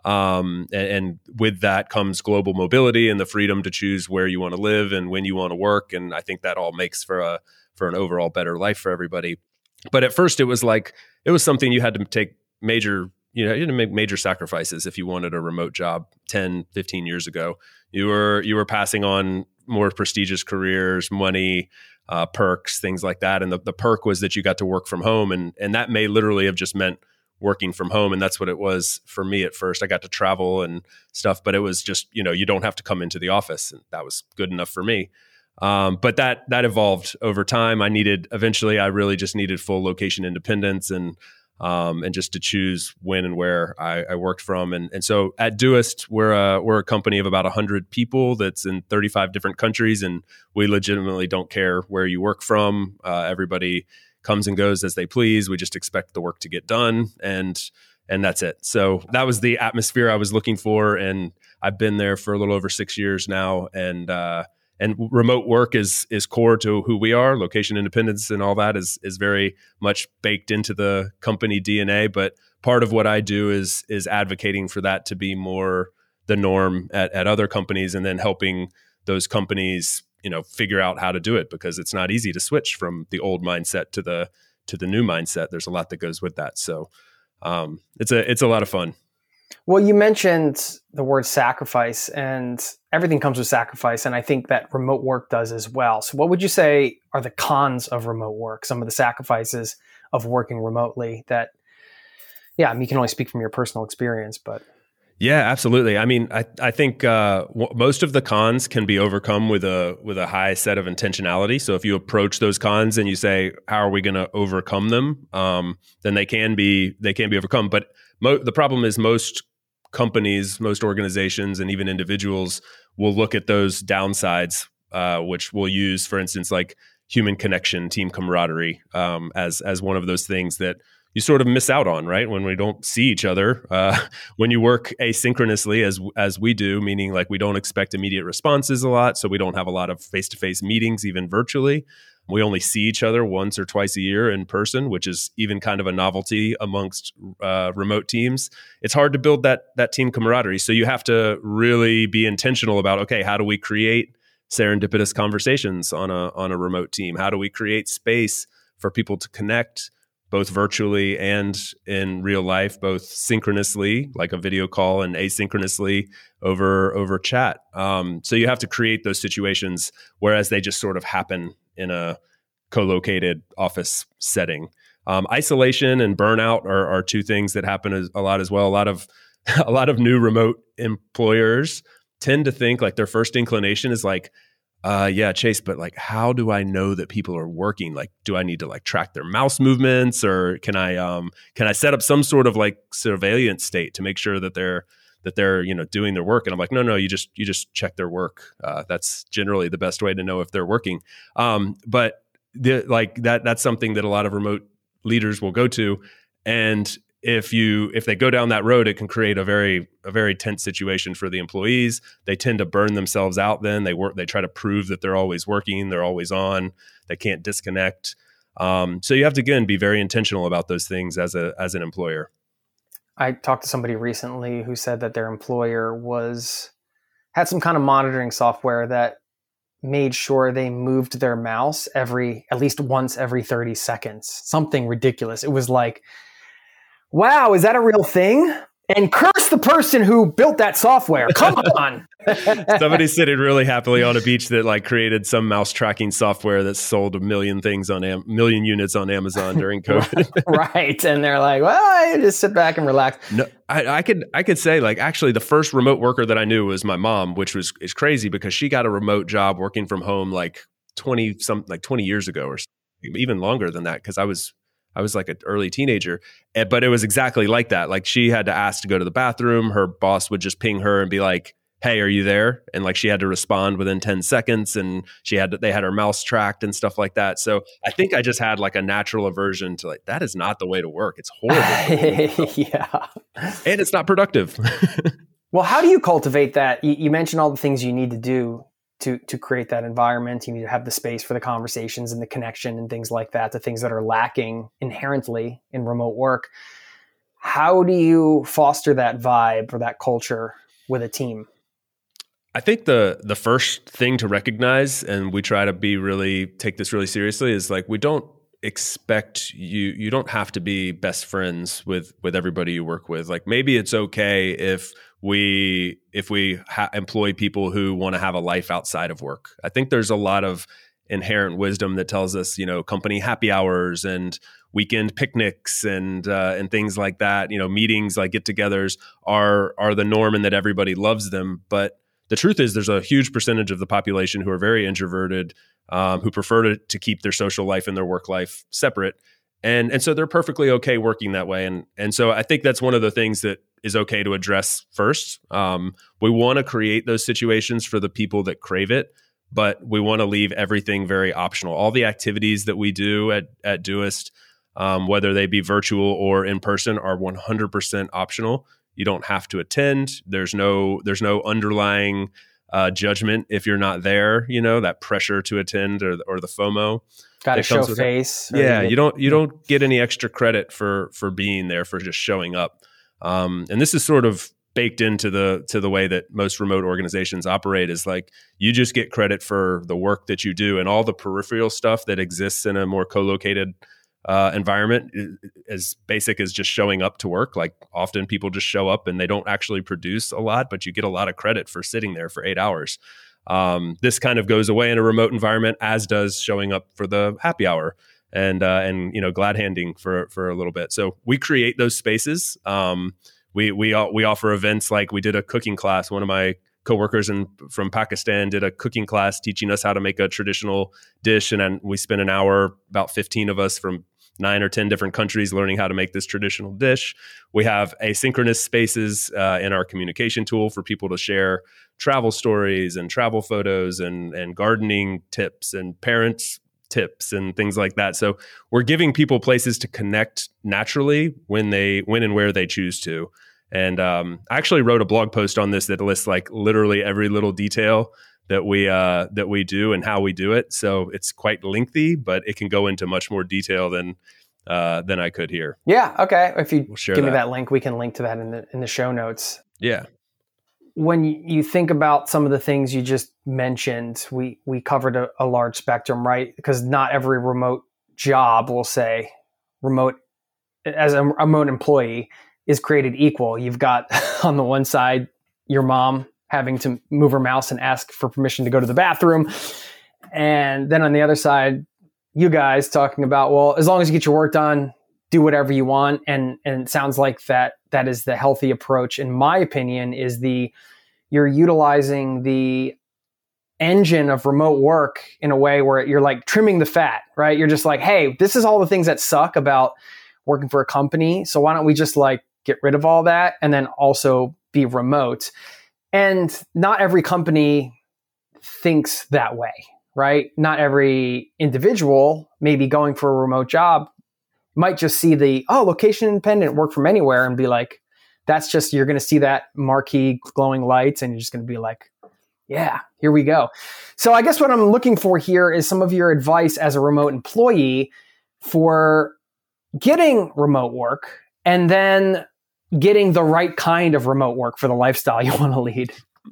S2: Um, and, and with that comes global mobility and the freedom to choose where you want to live and when you want to work. And I think that all makes for a for an overall better life for everybody. But at first, it was like it was something you had to take major, you know, you had to make major sacrifices if you wanted a remote job ten, fifteen years ago. You were you were passing on more prestigious careers, money, uh, perks, things like that. And the, the perk was that you got to work from home, and and that may literally have just meant working from home. And that's what it was for me at first. I got to travel and stuff, but it was just, you know, you don't have to come into the office. And that was good enough for me. Um, but that, that evolved over time. I needed, eventually I really just needed full location independence and, um, and just to choose when and where I, I worked from. And, and so at Doist, we're a, we're a company of about a hundred people that's in thirty-five different countries. And we legitimately don't care where you work from. Uh, everybody comes and goes as they please. We just expect the work to get done, and and that's it. So that was the atmosphere I was looking for, and I've been there for a little over six years now. And uh, and remote work is is core to who we are. Location independence and all that is is very much baked into the company D N A. But part of what I do is is advocating for that to be more the norm at, at other companies, and then helping those companies, you know, figure out how to do it, because it's not easy to switch from the old mindset to the to the new mindset. There's a lot that goes with that. So um, it's a it's a lot of fun.
S4: Well, you mentioned the word sacrifice, and everything comes with sacrifice, and I think that remote work does as well. So what would you say are the cons of remote work, some of the sacrifices of working remotely that, yeah, I mean, you can only speak from your personal experience, but...
S2: Yeah, absolutely. I mean, I, I think uh, w- most of the cons can be overcome with a with a high set of intentionality. So if you approach those cons and you say, "How are we going to overcome them?" Um, then they can be they can be overcome. But mo- the problem is most companies, most organizations, and even individuals will look at those downsides, uh, which we'll use, for instance, like human connection, team camaraderie, um, as as one of those things that you sort of miss out on, right? When we don't see each other, uh, when you work asynchronously as as we do, meaning like we don't expect immediate responses a lot, so we don't have a lot of face-to-face meetings, even virtually. We only see each other once or twice a year in person, which is even kind of a novelty amongst uh, remote teams. It's hard to build that that team camaraderie, so you have to really be intentional about, okay, how do we create serendipitous conversations on a on a remote team? How do we create space for people to connect, both virtually and in real life, both synchronously, like a video call, and asynchronously over over chat. Um, so you have to create those situations, whereas they just sort of happen in a co-located office setting. Um, isolation and burnout are, are two things that happen as, a lot as well. A lot of a lot of new remote employers tend to think like their first inclination is like, Uh, yeah, Chase, but like, how do I know that people are working? Like, do I need to like track their mouse movements, or can I um can I set up some sort of like surveillance state to make sure that they're that they're you know doing their work? And I'm like, no, no, you just you just check their work. Uh, that's generally the best way to know if they're working. Um, but the, like that that's something that a lot of remote leaders will go to, and if you if they go down that road, it can create a very a very tense situation for the employees. They tend to burn themselves out. Then they work. They try to prove that they're always working. They're always on. They can't disconnect. Um, so you have to again be very intentional about those things as a as an employer.
S4: I talked to somebody recently who said that their employer was had some kind of monitoring software that made sure they moved their mouse every at least once every thirty seconds. Something ridiculous. It was like, wow, is that a real thing? And curse the person who built that software. Come on.
S2: Somebody's sitting really happily on a beach that like created some mouse tracking software that sold a million things on a million units on Amazon during COVID.
S4: Right. And they're like, well, I just sit back and relax.
S2: No, I, I could I could say like actually the first remote worker that I knew was my mom, which was is crazy because she got a remote job working from home like twenty some like twenty years ago or even longer than that, because I was I was like an early teenager, but it was exactly like that. Like she had to ask to go to the bathroom. Her boss would just ping her and be like, hey, are you there? And like she had to respond within ten seconds, and she had to, they had her mouse tracked and stuff like that. So I think I just had like a natural aversion to like, that is not the way to work. It's horrible.
S4: Yeah.
S2: And it's not productive.
S4: Well, how do you cultivate that? You, you mentioned all the things you need to do to to create that environment. You need to have the space for the conversations and the connection and things like that, the things that are lacking inherently in remote work. How do you foster that vibe or that culture with a team?
S2: I think the the first thing to recognize, and we try to be really take this really seriously, is like we don't expect you you don't have to be best friends with with everybody you work with. Like maybe it's okay if we if we ha- employ people who want to have a life outside of work. I think there's a lot of inherent wisdom that tells us, you know, company happy hours and weekend picnics and uh, and things like that. You know, meetings like get-togethers are are the norm, and that everybody loves them. But the truth is, there's a huge percentage of the population who are very introverted, um, who prefer to, to keep their social life and their work life separate. And and so they're perfectly okay working that way. And and so I think that's one of the things that is okay to address first. Um, we want to create those situations for the people that crave it, but we want to leave everything very optional. All the activities that we do at, at Doist, um, whether they be virtual or in person, are one hundred percent optional. You don't have to attend. There's no there's no underlying uh, judgment if you're not there. You know, that pressure to attend or or the FOMO.
S4: Got to show face.
S2: Yeah, you don't you don't get any extra credit for for being there, for just showing up. Um, and this is sort of baked into the to the way that most remote organizations operate. Is like you just get credit for the work that you do, and all the peripheral stuff that exists in a more co-located Uh, environment, as basic as just showing up to work. Like often people just show up and they don't actually produce a lot, but you get a lot of credit for sitting there for eight hours. Um, this kind of goes away in a remote environment, as does showing up for the happy hour and uh, and you know glad handing for for a little bit. So we create those spaces. Um, we we we offer events like we did a cooking class. One of my coworkers in, from Pakistan did a cooking class teaching us how to make a traditional dish, and then we spent an hour, about fifteen of us from nine or ten different countries, learning how to make this traditional dish. We have asynchronous spaces uh, in our communication tool for people to share travel stories and travel photos and, and gardening tips and parents tips and things like that. So we're giving people places to connect naturally when they, when and where they choose to. And um, I actually wrote a blog post on this that lists like literally every little detail that we uh, that we do and how we do it. So it's quite lengthy, but it can go into much more detail than uh, than I could here.
S4: Yeah. Okay. If you
S2: We'll
S4: give
S2: that.
S4: me that link, we can link to that in the in the show notes.
S2: Yeah.
S4: When you think about some of the things you just mentioned, we we covered a, a large spectrum, right? Because not every remote job, we'll say, remote as a remote employee is created equal. You've got on the one side your mom having to move her mouse and ask for permission to go to the bathroom. And then on the other side, you guys talking about, well, as long as you get your work done, do whatever you want. And, and it sounds like that that is the healthy approach, in my opinion, is the you're utilizing the engine of remote work in a way where you're like trimming the fat, right? You're just like, hey, this is all the things that suck about working for a company. So why don't we just like get rid of all that and then also be remote? And not every company thinks that way, right? Not every individual maybe going for a remote job might just see the, oh, location independent, work from anywhere, and be like, that's just, you're going to see that marquee glowing lights and you're just going to be like, yeah, here we go. So I guess what I'm looking for here is some of your advice as a remote employee for getting remote work and then getting the right kind of remote work for the lifestyle you want to lead.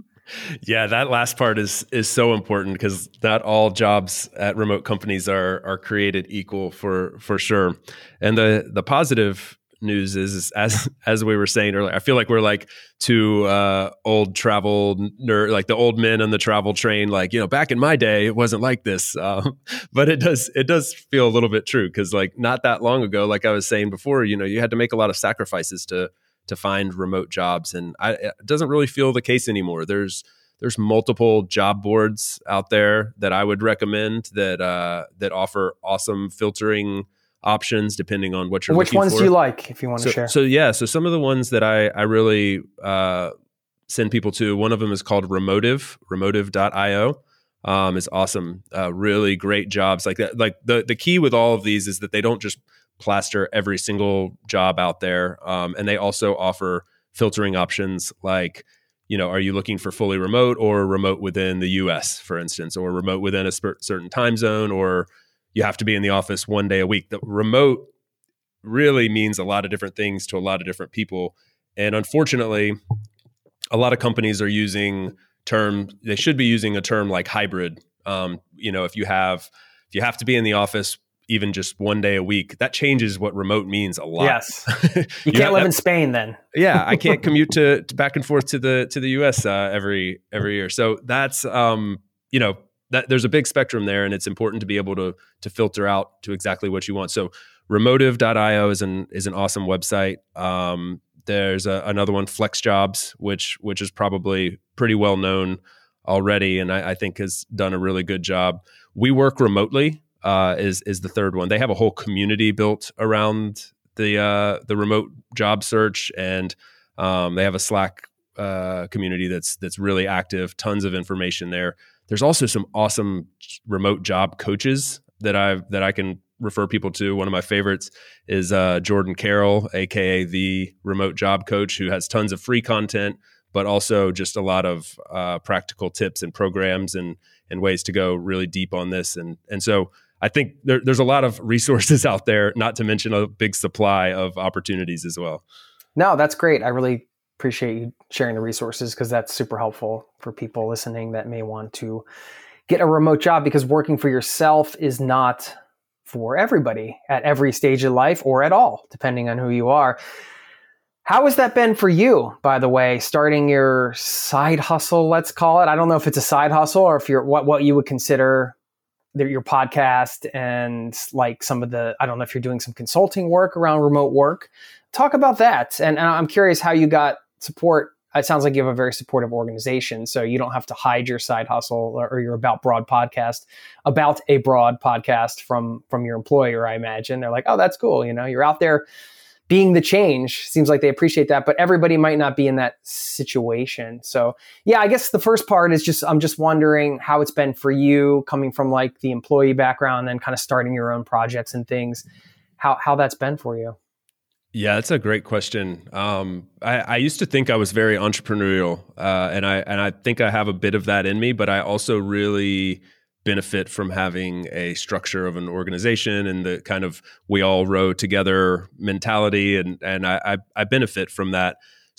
S2: Yeah, that last part is is so important, because not all jobs at remote companies are are created equal, for for sure. And the the positive news is, is as as we were saying earlier, I feel like we're like two uh, old travel nerd, like the old men on the travel train. Like, you know, back in my day, it wasn't like this, um, but it does it does feel a little bit true, because like not that long ago, like I was saying before, you know, you had to make a lot of sacrifices to to find remote jobs, and I, it doesn't really feel the case anymore. There's there's multiple job boards out there that I would recommend that uh, that offer awesome filtering options depending on what you're
S4: Which
S2: looking for.
S4: Which ones do you like, if you want
S2: so,
S4: to share?
S2: So yeah, so some of the ones that I I really uh, send people to, one of them is called Remotive, remotive dot io. Um, is awesome. Uh, really great jobs like that. Like the the key with all of these is that they don't just plaster every single job out there. Um, and they also offer filtering options like, you know, are you looking for fully remote or remote within the U S, for instance, or remote within a sp- certain time zone, or you have to be in the office one day a week. The remote really means a lot of different things to a lot of different people. And unfortunately, a lot of companies are using term, they should be using a term like hybrid. Um, you know, if you have, if you have to be in the office even just one day a week, that changes what remote means a lot.
S4: Yes. You, you can't live that, in Spain then.
S2: Yeah. I can't commute to, to back and forth to the, to the U S uh, every, every year. So that's, um, you know, that there's a big spectrum there, and it's important to be able to, to filter out to exactly what you want. So remotive dot io is an, is an awesome website. Um, there's a, another one, FlexJobs, which, which is probably pretty well known already, and I, I think has done a really good job. We Work Remotely uh, is is the third one. They have a whole community built around the uh, the remote job search, and um, they have a Slack uh, community that's that's really active. Tons of information there. There's also some awesome remote job coaches that I that I can refer people to. One of my favorites is uh, Jordan Carroll, aka the Remote Job Coach, who has tons of free content, but also just a lot of uh, practical tips and programs and and ways to go really deep on this. And and so I think there, there's a lot of resources out there, not to mention a big supply of opportunities as well.
S4: No, that's great. I really appreciate you sharing the resources, because that's super helpful for people listening that may want to get a remote job, because working for yourself is not for everybody at every stage of life, or at all, depending on who you are. How has that been for you, by the way, starting your side hustle, let's call it? I don't know if it's a side hustle or if you're what, what you would consider the, your podcast and like some of the, I don't know if you're doing some consulting work around remote work. Talk about that. And, and I'm curious how you got support. It sounds like you have a very supportive organization, so you don't have to hide your side hustle or, or your About Broad podcast, about a broad podcast from, from your employer, I imagine. They're like, oh, that's cool. You know, you're out there being the change. Seems like they appreciate that, but everybody might not be in that situation. So yeah, I guess the first part is just, I'm just wondering how it's been for you coming from like the employee background and kind of starting your own projects and things, how, how that's been for you.
S2: Yeah, that's a great question. Um, I, I used to think I was very entrepreneurial, uh, and I and I think I have a bit of that in me, but I also really benefit from having a structure of an organization and the kind of we all row together mentality, and and I I, I benefit from that.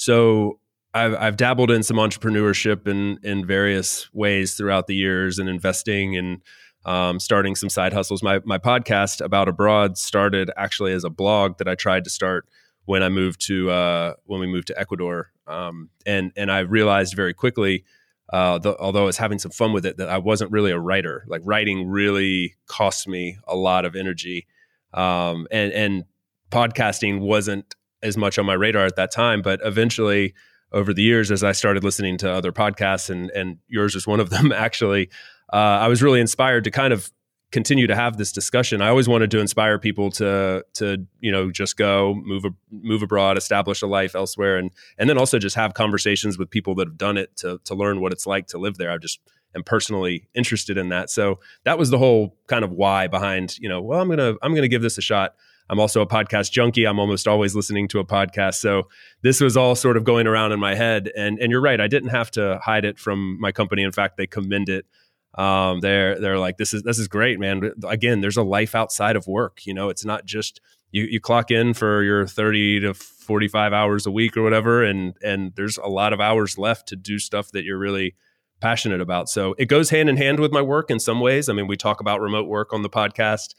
S2: So I've I've dabbled in some entrepreneurship in in various ways throughout the years, and investing and Um, starting some side hustles. My my podcast About Abroad started actually as a blog that I tried to start when I moved to uh, when we moved to Ecuador, um, and and I realized very quickly, uh, the, although I was having some fun with it, that I wasn't really a writer. Like writing really cost me a lot of energy, um, and and podcasting wasn't as much on my radar at that time. But eventually, over the years, as I started listening to other podcasts, and and yours is one of them, actually. Uh, I was really inspired to kind of continue to have this discussion. I always wanted to inspire people to, to you know, just go move, a, move abroad, establish a life elsewhere, and and then also just have conversations with people that have done it to to learn what it's like to live there. I just am personally interested in that. So that was the whole kind of why behind, you know, well, I'm gonna I'm gonna give this a shot. I'm also a podcast junkie. I'm almost always listening to a podcast. So this was all sort of going around in my head. And and you're right, I didn't have to hide it from my company. In fact, they commend it. Um, they're, they're like, this is, this is great, man. Again, there's a life outside of work. You know, it's not just you, you clock in for your thirty to forty-five hours a week or whatever. And, and there's a lot of hours left to do stuff that you're really passionate about. So it goes hand in hand with my work in some ways. I mean, we talk about remote work on the podcast.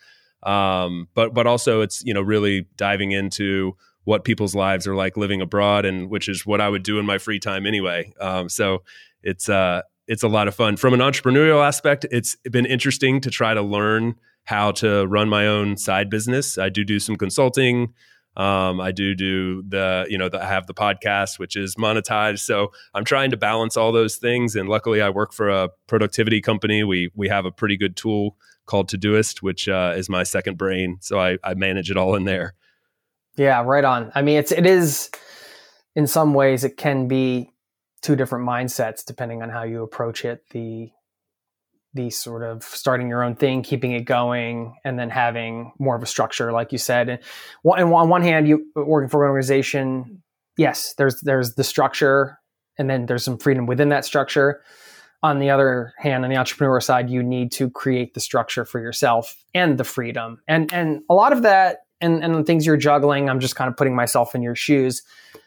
S2: Um, but, but also it's, you know, really diving into what people's lives are like living abroad, and which is what I would do in my free time anyway. Um, so it's, uh, It's a lot of fun. From an entrepreneurial aspect, it's been interesting to try to learn how to run my own side business. I do do some consulting. Um, I do do the, you know, the, I have the podcast, which is monetized. So I'm trying to balance all those things. And luckily I work for a productivity company. We, we have a pretty good tool called Todoist, which uh, is my second brain. So I, I manage it all in there.
S4: Yeah, right on. I mean, it's, it is, in some ways it can be two different mindsets depending on how you approach it. The the sort of starting your own thing, keeping it going, and then having more of a structure, like you said. And on one hand, you working for an organization, yes, there's there's the structure, and then there's some freedom within that structure. On the other hand, on the entrepreneur side, you need to create the structure for yourself and the freedom. And and a lot of that and, and the things you're juggling, I'm just kind of putting myself in your shoes.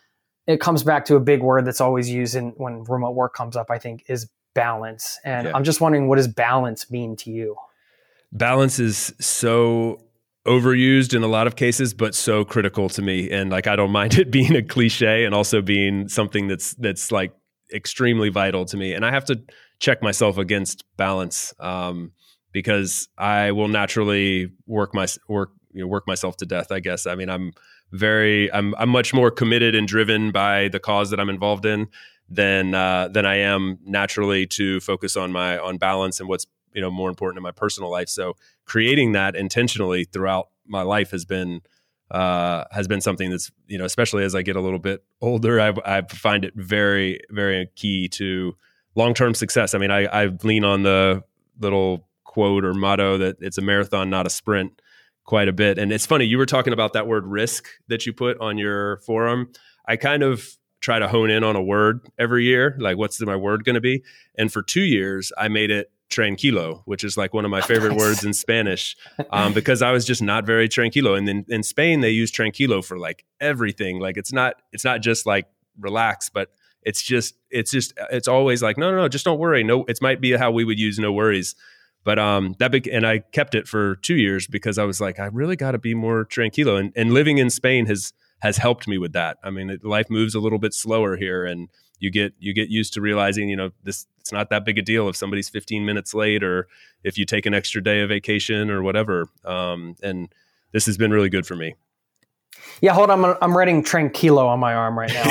S4: It comes back to a big word that's always used in when remote work comes up, I think, is balance. And yeah. I'm just wondering, what does balance mean to you?
S2: Balance is so overused in a lot of cases, but so critical to me. And like, I don't mind it being a cliche and also being something that's, that's like extremely vital to me. And I have to check myself against balance, um, because I will naturally work my work, you know, work myself to death, I guess. I mean, I'm very, I'm, I'm much more committed and driven by the cause that I'm involved in than, uh, than I am naturally to focus on my, on balance and what's, you know, more important in my personal life. So creating that intentionally throughout my life has been, uh, has been something that's, you know, especially as I get a little bit older, I, I find it very, very key to long-term success. I mean, I, I lean on the little quote or motto that it's a marathon, not a sprint, quite a bit. And it's funny, you were talking about that word risk that you put on your forum. I kind of try to hone in on a word every year. Like, what's my word going to be? And for two years, I made it tranquilo, which is like one of my favorite nice. words in Spanish, um, because I was just not very tranquilo. And then in Spain, they use tranquilo for like everything. Like, it's not, it's not just like relax, but it's just, it's just, it's always like, no, no, no, just don't worry. No, it might be how we would use no worries. But um, that big, and I kept it for two years because I was like, I really got to be more tranquilo. And, and living in Spain has has helped me with that. I mean, it, life moves a little bit slower here, and you get you get used to realizing, you know, this it's not that big a deal if somebody's fifteen minutes late or if you take an extra day of vacation or whatever. Um, and this has been really good for me.
S4: Yeah, hold on. I'm, I'm writing tranquilo on my arm right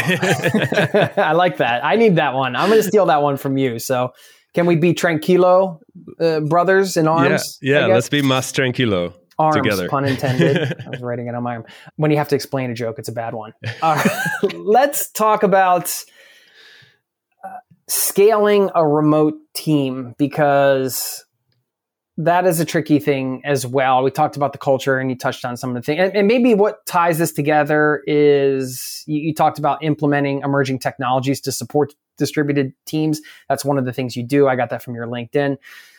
S4: now. I like that. I need that one. I'm going to steal that one from you. So. Can we be tranquilo uh, brothers in arms?
S2: Yeah, yeah let's be más tranquilo
S4: arms,
S2: together.
S4: Pun intended. I was writing it on my arm. When you have to explain a joke, it's a bad one. Uh, let's talk about uh, scaling a remote team, because that is a tricky thing as well. We talked about the culture and you touched on some of the things. And, and maybe what ties this together is you, you talked about implementing emerging technologies to support distributed teams. That's one of the things you do. I got that from your LinkedIn.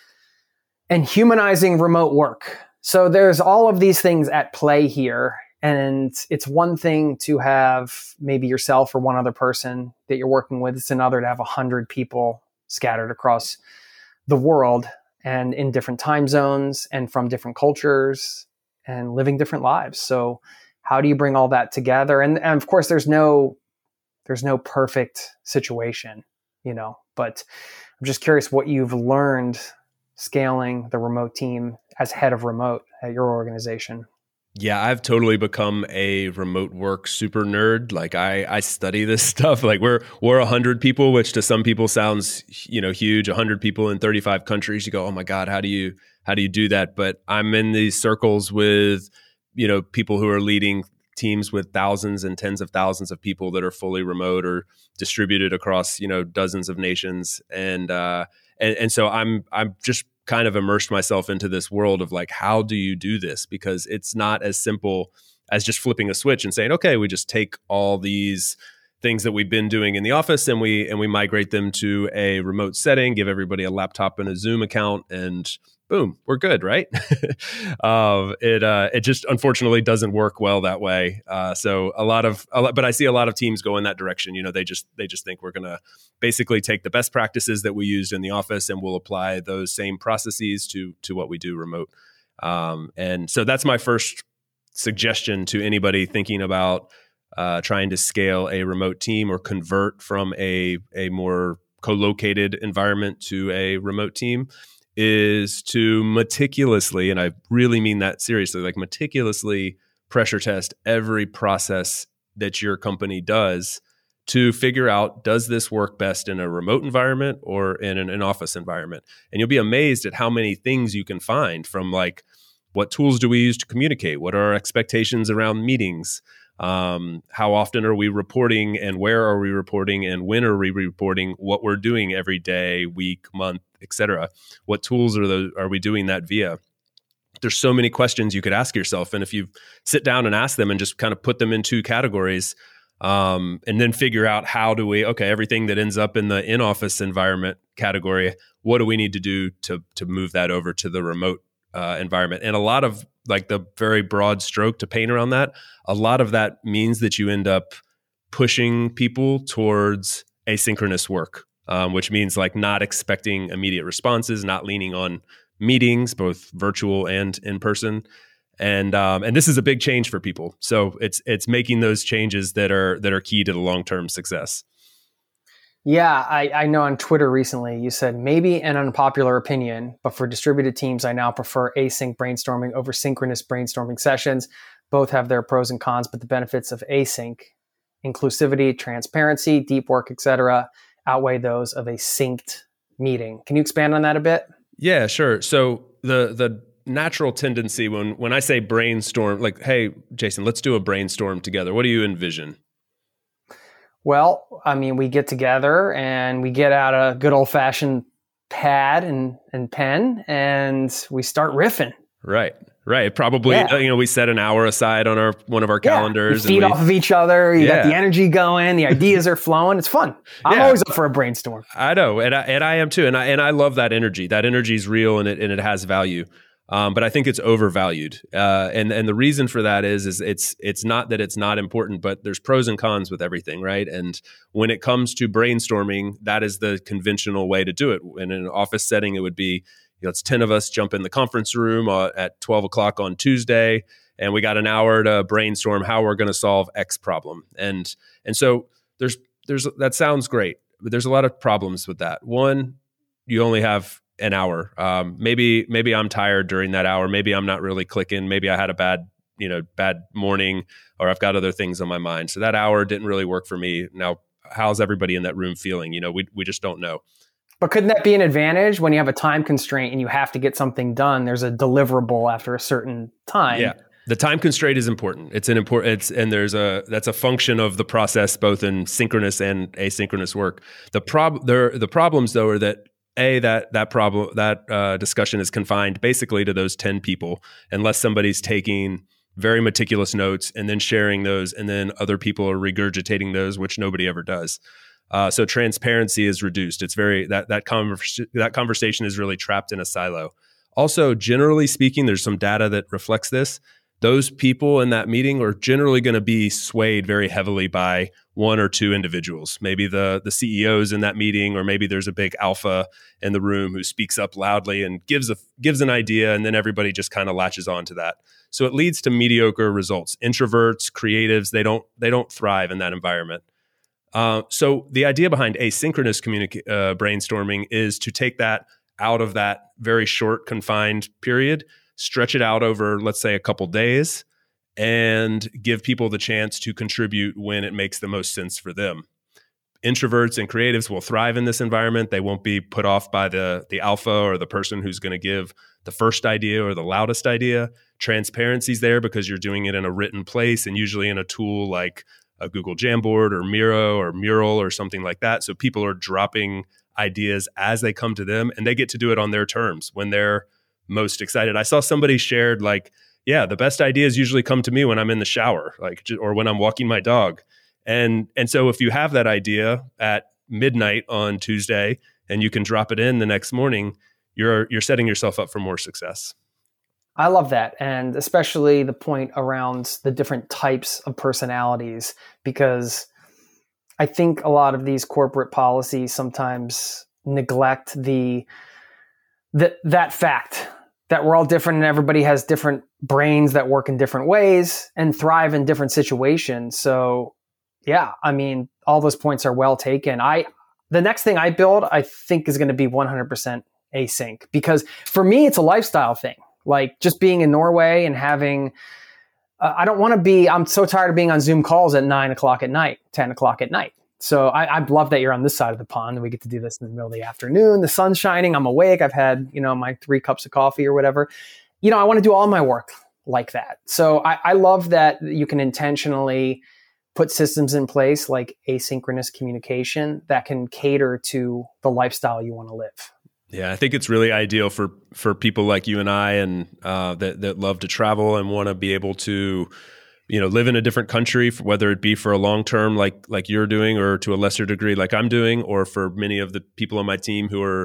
S4: And humanizing remote work. So there's all of these things at play here. And it's one thing to have maybe yourself or one other person that you're working with. It's another to have a hundred people scattered across the world and in different time zones and from different cultures and living different lives. So how do you bring all that together? And, and of course, there's no There's no perfect situation, you know, but I'm just curious what you've learned scaling the remote team as head of remote at your organization.
S2: Yeah, I've totally become a remote work super nerd. Like I, I study this stuff. Like we're we're a hundred people, which to some people sounds, you know, huge. A hundred people in thirty-five countries. You go, oh my God, how do you how do you do that? But I'm in these circles with, you know, people who are leading teams with thousands and tens of thousands of people that are fully remote or distributed across, you know, dozens of nations. And, uh, and, and so I'm, I'm just kind of immersed myself into this world of like, how do you do this? Because it's not as simple as just flipping a switch and saying, okay, we just take all these things that we've been doing in the office and we, and we migrate them to a remote setting, give everybody a laptop and a Zoom account, and boom, we're good, right? um, it uh, it just unfortunately doesn't work well that way. Uh, so a lot of, a lot, but I see a lot of teams go in that direction. You know, they just they just think we're gonna basically take the best practices that we used in the office and we'll apply those same processes to to what we do remote. Um, and so that's my first suggestion to anybody thinking about uh, trying to scale a remote team or convert from a a more co-located environment to a remote team, is to meticulously, and I really mean that seriously, like meticulously pressure test every process that your company does to figure out, does this work best in a remote environment or in an, an office environment? And you'll be amazed at how many things you can find, from like, what tools do we use to communicate? What are our expectations around meetings? Um, how often are we reporting, and where are we reporting, and when are we reporting what we're doing every day, week, month, et cetera? What tools are those, are we doing that via? There's so many questions you could ask yourself. And if you sit down and ask them and just kind of put them in two categories, um, and then figure out how do we, okay, everything that ends up in the in-office environment category, what do we need to do to, to move that over to the remote uh, environment? And a lot of like the very broad stroke to paint around that, a lot of that means that you end up pushing people towards asynchronous work, um, which means like not expecting immediate responses, not leaning on meetings, both virtual and in person. And um, and this is a big change for people. So it's it's making those changes that are that are key to the long-term success.
S4: Yeah, I, I know on Twitter recently you said maybe an unpopular opinion, but for distributed teams, I now prefer async brainstorming over synchronous brainstorming sessions. Both have their pros and cons, but the benefits of async, inclusivity, transparency, deep work, et cetera, outweigh those of a synced meeting. Can you expand on that a bit?
S2: Yeah, sure. So the the natural tendency when when I say brainstorm, like, hey, Jason, let's do a brainstorm together. What do you envision?
S4: Well, I mean, we get together and we get out a good old fashioned pad and, and pen and we start riffing.
S2: Right. Right. Probably, yeah. you know, we set an hour aside on our one of our calendars.
S4: Yeah. You feed
S2: and we,
S4: off of each other. You
S2: yeah.
S4: got the energy going. The ideas are flowing. It's fun. I'm yeah. always up for a brainstorm.
S2: I know. And I, and I am too. And I, and I love that energy. That energy is real and it, and it has value. Um, but I think it's overvalued. Uh, and, and the reason for that is, is it's, it's not that it's not important, but there's pros and cons with everything, right? And when it comes to brainstorming, that is the conventional way to do it. In an office setting, it would be, you know, it's ten of us jump in the conference room uh, at twelve o'clock on Tuesday, and we got an hour to brainstorm how we're going to solve X problem. And, and so there's, there's, that sounds great, but there's a lot of problems with that. One, you only have an hour. Um, maybe, maybe I'm tired during that hour. Maybe I'm not really clicking. Maybe I had a bad, you know, bad morning, or I've got other things on my mind. So that hour didn't really work for me. Now, how's everybody in that room feeling? You know, we we just don't know.
S4: But couldn't that be an advantage when you have a time constraint and you have to get something done? There's a deliverable after a certain time.
S2: Yeah. The time constraint is important. It's an important, it's, and there's a, that's a function of the process, both in synchronous and asynchronous work. The prob, there, the problems though are that A, that that problem that uh, discussion is confined basically to those ten people, unless somebody's taking very meticulous notes and then sharing those, and then other people are regurgitating those, which nobody ever does. Uh, so transparency is reduced. It's very that that convers- that conversation is really trapped in a silo. Also, generally speaking, there's some data that reflects this. Those people in that meeting are generally going to be swayed very heavily by one or two individuals, maybe the the C E Os in that meeting, or maybe there's a big alpha in the room who speaks up loudly and gives a gives an idea, and then everybody just kind of latches on to that. So it leads to mediocre results. Introverts, creatives, they don't they don't thrive in that environment. Uh, so the idea behind asynchronous communica- uh, brainstorming is to take that out of that very short confined period, stretch it out over, let's say, a couple days, and give people the chance to contribute when it makes the most sense for them. Introverts and creatives will thrive in this environment. They won't be put off by the, the alpha or the person who's going to give the first idea or the loudest idea. Transparency's there because you're doing it in a written place and usually in a tool like a Google Jamboard or Miro or Mural or something like that. So people are dropping ideas as they come to them, and they get to do it on their terms when they're most excited. I saw somebody shared like, yeah, the best ideas usually come to me when I'm in the shower, like, or when I'm walking my dog. And, and so if you have that idea at midnight on Tuesday and you can drop it in the next morning, you're, you're setting yourself up for more success.
S4: I love that. And especially the point around the different types of personalities, because I think a lot of these corporate policies sometimes neglect the, the that fact that we're all different and everybody has different brains that work in different ways and thrive in different situations. So yeah, I mean, all those points are well taken. I, the next thing I build, I think is going to be one hundred percent async, because for me, it's a lifestyle thing. Like just being in Norway and having, uh, I don't want to be, I'm so tired of being on Zoom calls at nine o'clock at night, ten o'clock at night. So I, I love that you're on this side of the pond and we get to do this in the middle of the afternoon. The sun's shining. I'm awake. I've had, you know, my three cups of coffee or whatever. You know, I want to do all my work like that. So I, I love that you can intentionally put systems in place like asynchronous communication that can cater to the lifestyle you want to live.
S2: Yeah, I think it's really ideal for for people like you and I, and uh, that that love to travel and want to be able to, you know, live in a different country, whether it be for a long term like like you're doing, or to a lesser degree like I'm doing, or for many of the people on my team who are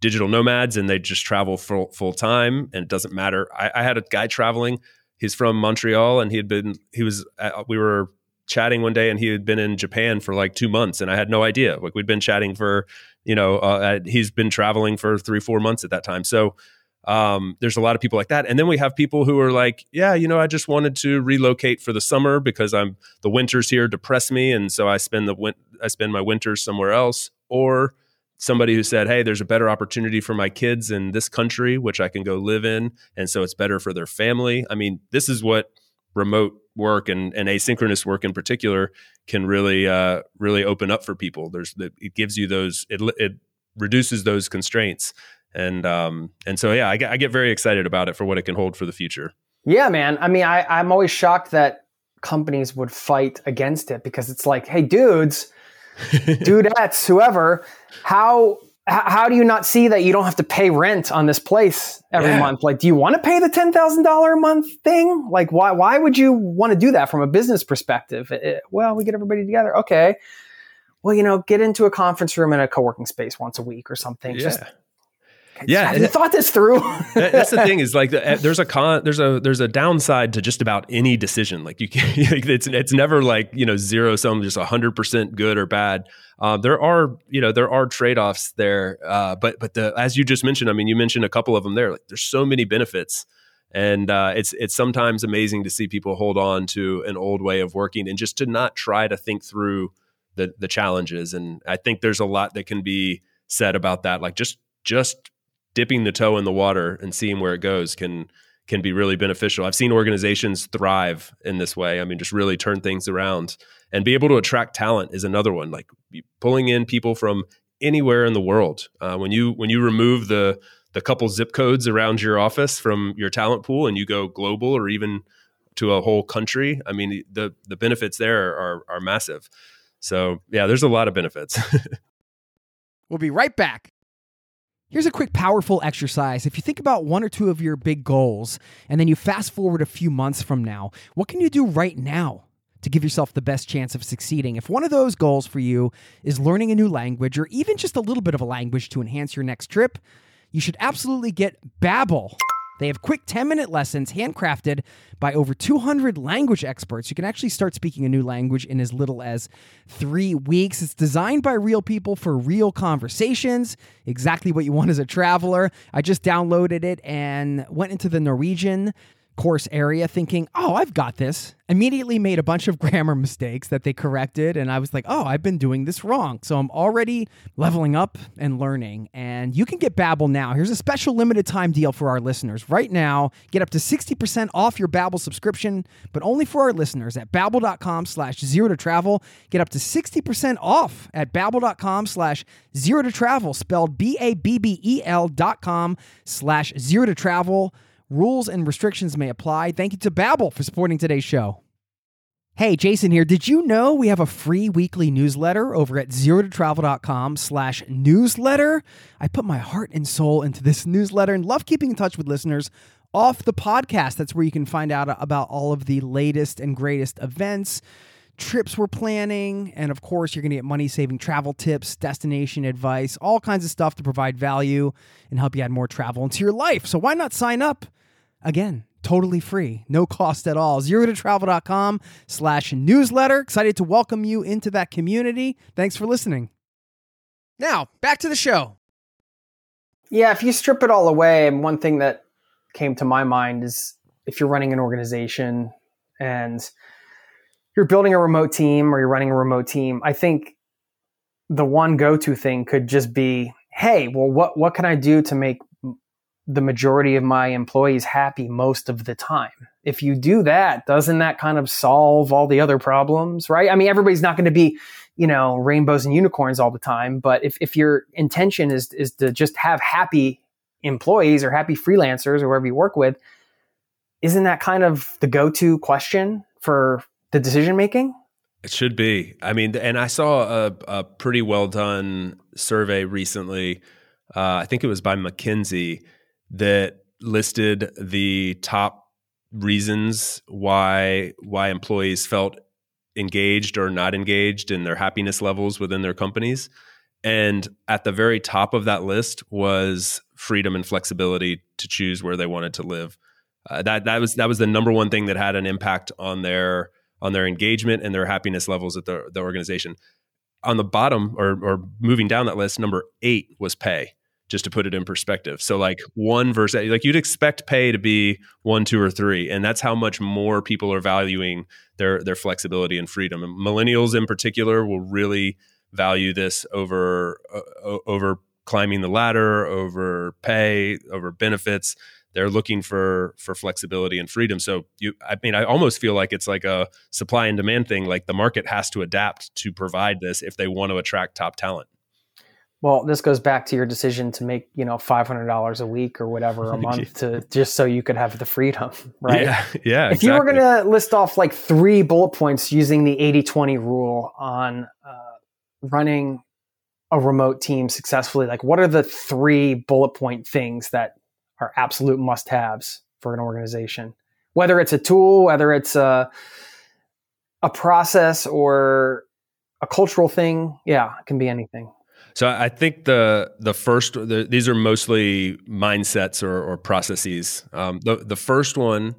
S2: digital nomads and they just travel full full time, and it doesn't matter. I, I had a guy traveling. He's from Montreal, and he had been he was uh, we were chatting one day, and he had been in Japan for like two months, and I had no idea. Like we'd been chatting for you know uh, he's been traveling for three four months at that time. So um, there's a lot of people like that, and then we have people who are like, yeah, you know, I just wanted to relocate for the summer because I'm the winters here depress me, and so I spend the win- I spend my winters somewhere else. Or somebody who said, hey, there's a better opportunity for my kids in this country, which I can go live in. And so it's better for their family. I mean, this is what remote work and, and asynchronous work in particular can really, uh, really open up for people. There's the, it gives you those, it, it reduces those constraints. And, um, and so, yeah, I get, I get very excited about it for what it can hold for the future.
S4: Yeah, man. I mean, I, I'm always shocked that companies would fight against it, because it's like, hey, dudes, dudettes, whoever, how how do you not see that you don't have to pay rent on this place every
S2: Yeah.
S4: month? Like, do you want to pay the ten thousand dollars a month thing? Like, why why would you want to do that from a business perspective? It, it, well, we get everybody together. Okay. Well, you know, get into a conference room in a co-working space once a week or something.
S2: Yeah.
S4: Just,
S2: Yeah,
S4: have you thought this through?
S2: that, that's the thing is like the, there's a con there's a there's a downside to just about any decision. Like you can like it's it's never like you know zero sum, just a hundred percent good or bad. Uh, there are you know there are trade offs there, uh, but but the as you just mentioned, I mean you mentioned a couple of them there. Like there's so many benefits, and uh, it's it's sometimes amazing to see people hold on to an old way of working and just to not try to think through the the challenges. And I think there's a lot that can be said about that. Like just just dipping the toe in the water and seeing where it goes can can be really beneficial. I've seen organizations thrive in this way. I mean, just really turn things around and be able to attract talent is another one. Like pulling in people from anywhere in the world. Uh, when you when you remove the the couple zip codes around your office from your talent pool and you go global or even to a whole country, I mean, the the benefits there are are massive. So yeah, there's a lot of benefits.
S1: We'll be right back. Here's a quick, powerful exercise. If you think about one or two of your big goals, and then you fast forward a few months from now, what can you do right now to give yourself the best chance of succeeding? If one of those goals for you is learning a new language, or even just a little bit of a language to enhance your next trip, you should absolutely get Babbel. They have quick ten-minute lessons handcrafted by over two hundred language experts. You can actually start speaking a new language in as little as three weeks. It's designed by real people for real conversations, exactly what you want as a traveler. I just downloaded it and went into the Norwegian course area thinking, oh, I've got this. Immediately made a bunch of grammar mistakes that they corrected, and I was like, oh, I've been doing this wrong. So I'm already leveling up and learning, and you can get Babbel now. Here's a special limited time deal for our listeners. Right now, get up to sixty percent off your Babbel subscription, but only for our listeners at babbel.com slash zero to travel. Get up to sixty percent off at babbel.com slash zero to travel, spelled B A B B E L dot com slash zero to travel. Rules and restrictions may apply. Thank you to Babbel for supporting today's show. Hey, Jason here. Did you know we have a free weekly newsletter over at zero to travel dot com slash newsletter? I put my heart and soul into this newsletter and love keeping in touch with listeners off the podcast. That's where you can find out about all of the latest and greatest events, trips we're planning, and of course, you're going to get money-saving travel tips, destination advice, all kinds of stuff to provide value and help you add more travel into your life. So why not sign up? Again, totally free, no cost at all. zero to travel dot com slash newsletter. Excited to welcome you into that community. Thanks for listening. Now, back to the show.
S4: Yeah, if you strip it all away, and one thing that came to my mind is if you're running an organization and you're building a remote team or you're running a remote team, I think the one go-to thing could just be, hey, well, what, what can I do to make the majority of my employees happy most of the time? If you do that, doesn't that kind of solve all the other problems, right? I mean, everybody's not going to be, you know, rainbows and unicorns all the time, but if, if your intention is, is to just have happy employees or happy freelancers or whoever you work with, isn't that kind of the go-to question for the decision-making?
S2: It should be. I mean, and I saw a, a pretty well done survey recently. Uh, I think it was by McKinsey that listed the top reasons why why employees felt engaged or not engaged in their happiness levels within their companies. And at the very top of that list was freedom and flexibility to choose where they wanted to live. Uh, that that was that was the number one thing that had an impact on their on their engagement and their happiness levels at the, the organization. On the bottom, or or moving down that list, number eight was pay, just to put it in perspective. So like one versus, like you'd expect pay to be one, two, or three. And that's how much more people are valuing their their flexibility and freedom. And millennials in particular will really value this over uh, over climbing the ladder, over pay, over benefits. They're looking for for flexibility and freedom. So you, I mean, I almost feel like it's like a supply and demand thing. Like the market has to adapt to provide this if they want to attract top talent.
S4: Well, this goes back to your decision to make, you know, five hundred dollars a week or whatever a month to just so you could have the freedom, right?
S2: Yeah, yeah.
S4: If
S2: exactly.
S4: you were going to list off like three bullet points using the eighty twenty rule on uh, running a remote team successfully, like what are the three bullet point things that are absolute must-haves for an organization? Whether it's a tool, whether it's a, a process or a cultural thing. Yeah, it can be anything.
S2: So I think the the first the, these are mostly mindsets or, or processes. Um, the the first one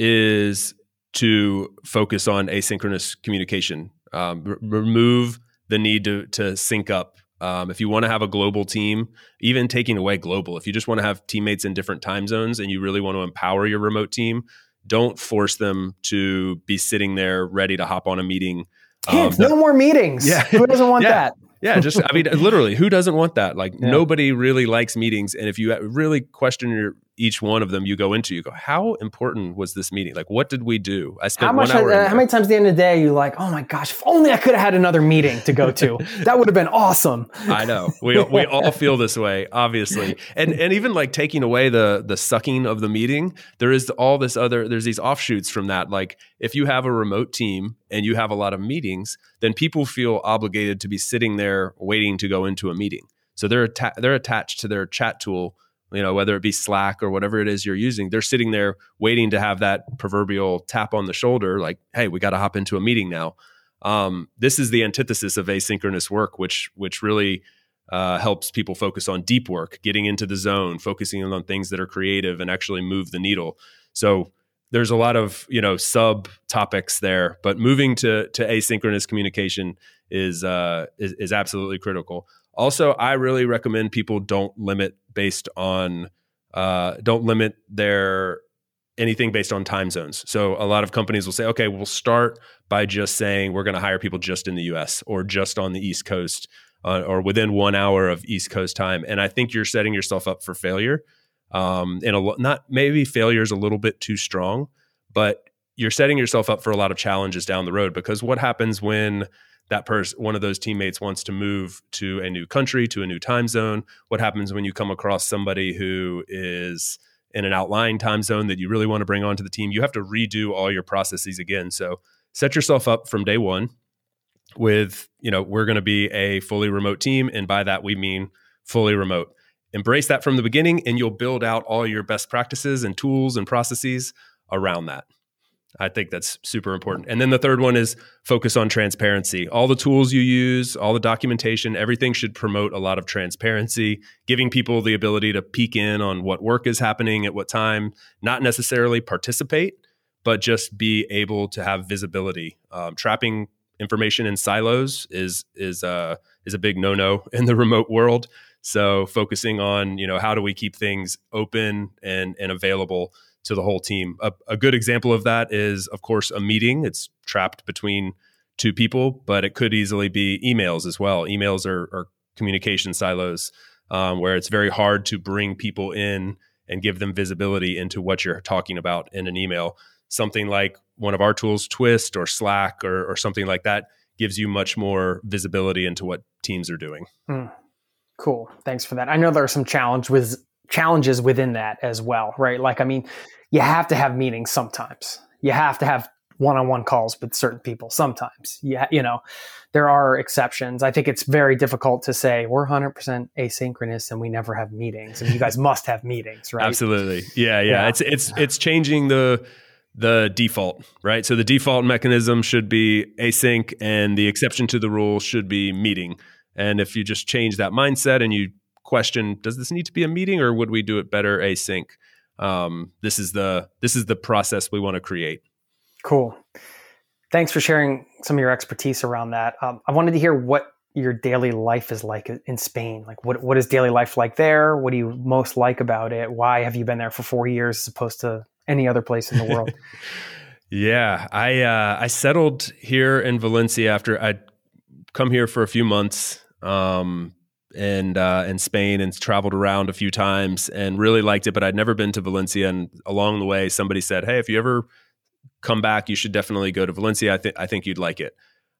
S2: is to focus on asynchronous communication. Um, r- remove the need to to sync up. Um, if you want to have a global team, even taking away global, if you just want to have teammates in different time zones and you really want to empower your remote team, don't force them to be sitting there ready to hop on a meeting.
S4: Um, no more meetings.
S2: Yeah.
S4: Who doesn't want
S2: yeah.
S4: that?
S2: Yeah, just, I mean, literally, who doesn't want that? Like,
S4: yeah.
S2: Nobody really likes meetings. And if you really question your, each one of them you go into, you go, how important was this meeting? Like, what did we do? I spent
S4: how much,
S2: one hour.
S4: Uh, how many times at the end of the day, you're like, oh my gosh, if only I could have had another meeting to go to. That would have been awesome.
S2: I know. We we all feel this way, obviously. And and even like taking away the the sucking of the meeting, there is all this other, there's these offshoots from that. Like, if you have a remote team and you have a lot of meetings, then people feel obligated to be sitting there waiting to go into a meeting. So they're atta- they're attached to their chat tool, you know, whether it be Slack or whatever it is you're using. They're sitting there waiting to have that proverbial tap on the shoulder, like, hey, we got to hop into a meeting now. Um, this is the antithesis of asynchronous work, which which really uh, helps people focus on deep work, getting into the zone, focusing on things that are creative and actually move the needle. So there's a lot of, you know, sub topics there, but moving to to asynchronous communication is uh, is, is absolutely critical. Also, I really recommend people don't limit based on uh, don't limit their anything based on time zones. So a lot of companies will say, okay, we'll start by just saying we're going to hire people just in the U S or just on the East Coast uh, or within one hour of East Coast time. And I think you're setting yourself up for failure. Um, and a, not maybe failure is a little bit too strong, but you're setting yourself up for a lot of challenges down the road, because what happens when that person, one of those teammates wants to move to a new country, to a new time zone? What happens when you come across somebody who is in an outlying time zone that you really want to bring onto the team? You have to redo all your processes again. So set yourself up from day one with, you know, we're going to be a fully remote team. And by that, we mean fully remote. Embrace that from the beginning, and you'll build out all your best practices and tools and processes around that. I think that's super important. And then the third one is focus on transparency. All the tools you use, all the documentation, everything should promote a lot of transparency, giving people the ability to peek in on what work is happening at what time, not necessarily participate, but just be able to have visibility. Um, trapping information in silos is is uh, is a big no-no in the remote world. So focusing on, you know, how do we keep things open and, and available to the whole team? A, a good example of that is, of course, a meeting. It's trapped between two people, but it could easily be emails as well. Emails are, are communication silos um, where it's very hard to bring people in and give them visibility into what you're talking about in an email. Something like one of our tools, Twist or Slack or, or something like that, gives you much more visibility into what teams are doing.
S4: Mm. Cool. Thanks for that. I know there are some challenge with challenges within that as well, right? Like, I mean, you have to have meetings sometimes. You have to have one-on-one calls with certain people sometimes. Yeah, you know, there are exceptions. I think it's very difficult to say we're one hundred percent asynchronous and we never have meetings, and you guys must have meetings, right?
S2: Absolutely. Yeah, yeah.
S4: Yeah.
S2: It's it's it's changing the the default, right? So the default mechanism should be async, and the exception to the rule should be meeting. And if you just change that mindset and you question, does this need to be a meeting or would we do it better async? Um, this is the this is the process we want to create.
S4: Cool. Thanks for sharing some of your expertise around that. Um, I wanted to hear what your daily life is like in Spain. Like what what is daily life like there? What do you most like about it? Why have you been there for four years as opposed to any other place in the world?
S2: Yeah, I uh, I settled here in Valencia after I'd come here for a few months um, and uh, in Spain and traveled around a few times and really liked it, but I'd never been to Valencia. And along the way, somebody said, "Hey, if you ever come back, you should definitely go to Valencia. I think I think you'd like it."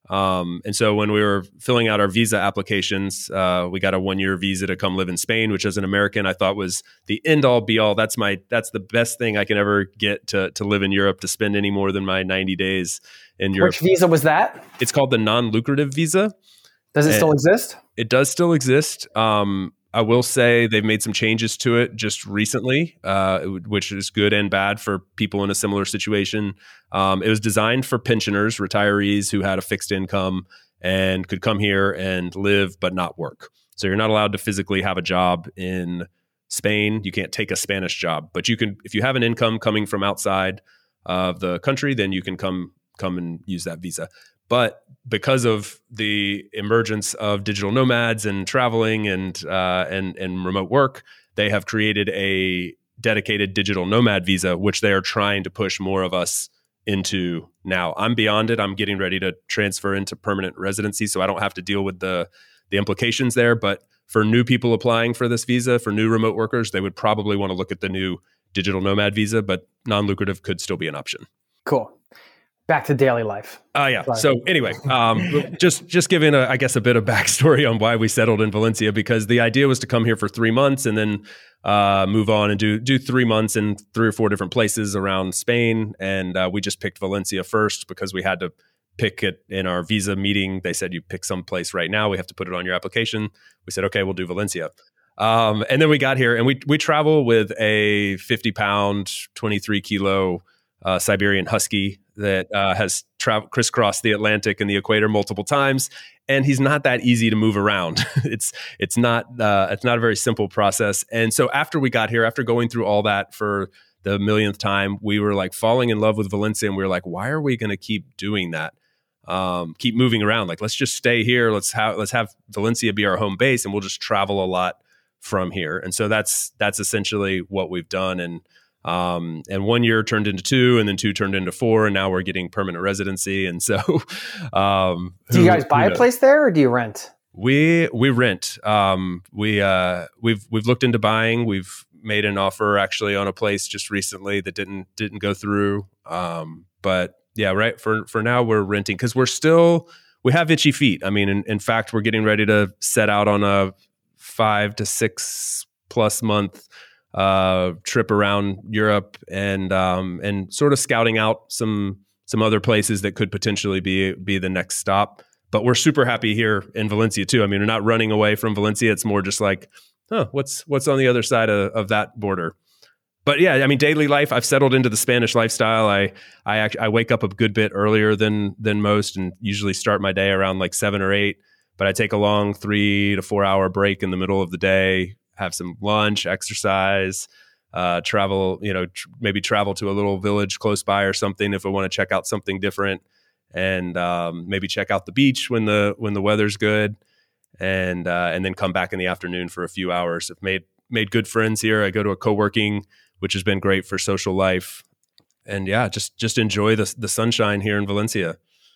S2: Um, and so when we were filling out our visa applications, uh, we got a one-year visa to come live in Spain, which as an American, I thought was the end-all be-all. That's my that's the best thing I can ever get to to live in Europe, to spend any more than my ninety days in Europe.
S4: Which visa was that?
S2: It's called the non-lucrative visa.
S4: Does it
S2: and
S4: still exist?
S2: It does still exist. Um, I will say they've made some changes to it just recently, uh, which is good and bad for people in a similar situation. Um, it was designed for pensioners, retirees who had a fixed income and could come here and live but not work. So you're not allowed to physically have a job in Spain. You can't take a Spanish job, but you can, if you have an income coming from outside of the country, then you can come come and use that visa. But because of the emergence of digital nomads and traveling and uh, and and remote work, they have created a dedicated digital nomad visa, which they are trying to push more of us into now. I'm beyond it. I'm getting ready to transfer into permanent residency, so I don't have to deal with the the implications there. But for new people applying for this visa, for new remote workers, they would probably want to look at the new digital nomad visa, but non-lucrative could still be an option.
S4: Cool. Back to daily life.
S2: Oh, uh, yeah.
S4: Sorry.
S2: So anyway, um, just just giving, a, I guess, a bit of backstory on why we settled in Valencia, because the idea was to come here for three months and then uh, move on and do do three months in three or four different places around Spain. And uh, we just picked Valencia first because we had to pick it in our visa meeting. They said, you pick some place right now. We have to put it on your application. We said, okay, we'll do Valencia. Um, and then we got here and we we travel with a fifty pound, twenty-three kilo uh, Siberian Husky that uh, has tra- crisscrossed the Atlantic and the equator multiple times, and he's not that easy to move around. it's it's not uh, it's not a very simple process. And so after we got here, after going through all that for the millionth time, we were like falling in love with Valencia, and we were like, why are we going to keep doing that? Um, keep moving around? Like, let's just stay here. Let's have let's have Valencia be our home base, and we'll just travel a lot from here. And so that's that's essentially what we've done. And Um, and one year turned into two, and then two turned into four, and now we're getting permanent residency. And so, um,
S4: do you guys buy a place there, or do you rent?
S2: We we rent. Um, we uh, we've we've looked into buying. We've made an offer actually on a place just recently that didn't didn't go through. Um, but yeah, right for for now we're renting because we're still we have itchy feet. I mean, in, in fact, we're getting ready to set out on a five to six plus month uh trip around Europe and um and sort of scouting out some some other places that could potentially be be the next stop. But we're super happy here in Valencia too. I mean, we're not running away from Valencia. It's more just like, oh, what's what's on the other side of, of that border. But yeah, I mean, daily life, I've settled into the Spanish lifestyle. I I act, I wake up a good bit earlier than than most and usually start my day around like seven or eight. But I take a long three to four hour break in the middle of the day, have some lunch, exercise, uh, travel, you know, tr- maybe travel to a little village close by or something if I want to check out something different, and um, maybe check out the beach when the when the weather's good, and uh, and then come back in the afternoon for a few hours. I've made made good friends here. I go to a co-working, which has been great for social life, and yeah, just just enjoy the the sunshine here in Valencia.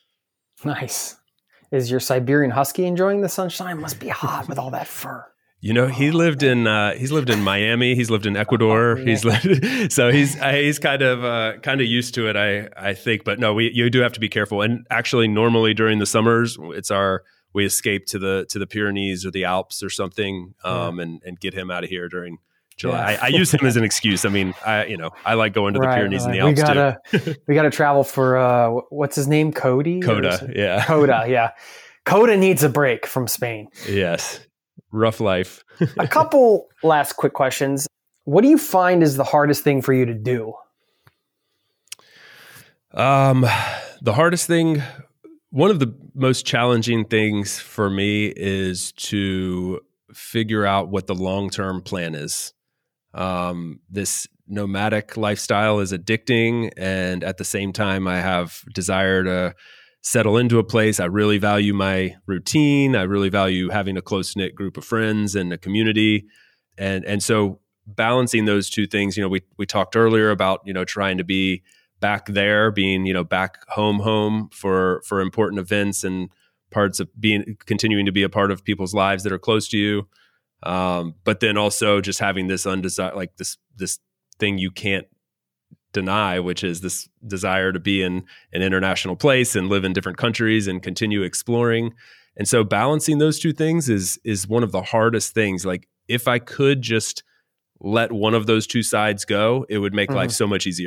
S4: Nice. Is your Siberian Husky enjoying the sunshine? It must be hot with all that fur.
S2: You know, he lived in uh, he's lived in Miami. He's lived in Ecuador. Oh, yeah. He's lived, so he's he's kind of uh, kind of used to it, I I think. But no, we you do have to be careful. And actually, normally during the summers, it's our we escape to the to the Pyrenees or the Alps or something, um, yeah. and and get him out of here during July. Yeah. I, I use him as an excuse. I mean, I you know I like going to the right, Pyrenees right. and the Alps
S4: we gotta,
S2: too.
S4: We got to travel for uh, what's his name? Cody.
S2: Coda. Yeah.
S4: Coda. Yeah. Coda needs a break from Spain.
S2: Yes. Rough life.
S4: A couple last quick questions. What do you find is the hardest thing for you to do?
S2: Um, the hardest thing One of the most challenging things for me is to figure out what the long-term plan is. Um, this nomadic lifestyle is addicting, and at the same time, I have desire to settle into a place. I really value my routine. I really value having a close-knit group of friends and a community. And and so balancing those two things, you know, we we talked earlier about, you know, trying to be back there, being, you know, back home, home for, for important events and parts of being, continuing to be a part of people's lives that are close to you. Um, but then also just having this undesired, like this, this thing you can't deny, which is this desire to be in an international place and live in different countries and continue exploring. And so balancing those two things is, is one of the hardest things. Like if I could just let one of those two sides go, it would make mm-hmm. life so much easier.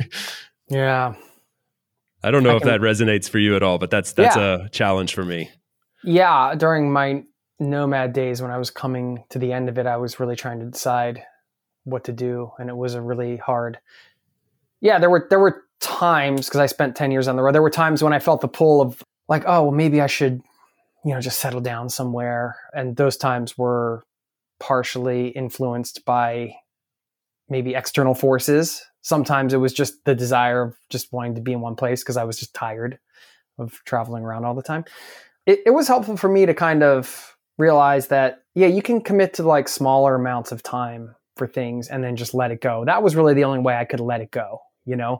S4: Yeah.
S2: I don't know
S4: I
S2: if
S4: can,
S2: that resonates for you at all, but that's that's
S4: yeah.
S2: a challenge for me.
S4: Yeah. During my nomad days, when I was coming to the end of it, I was really trying to decide what to do. And it was a really hard. Yeah, there were there were times, because I spent ten years on the road, there were times when I felt the pull of like, oh, well, maybe I should, you know, just settle down somewhere. And those times were partially influenced by maybe external forces. Sometimes it was just the desire of just wanting to be in one place because I was just tired of traveling around all the time. It, it was helpful for me to kind of realize that, yeah, you can commit to like smaller amounts of time for things and then just let it go. That was really the only way I could let it go, you know?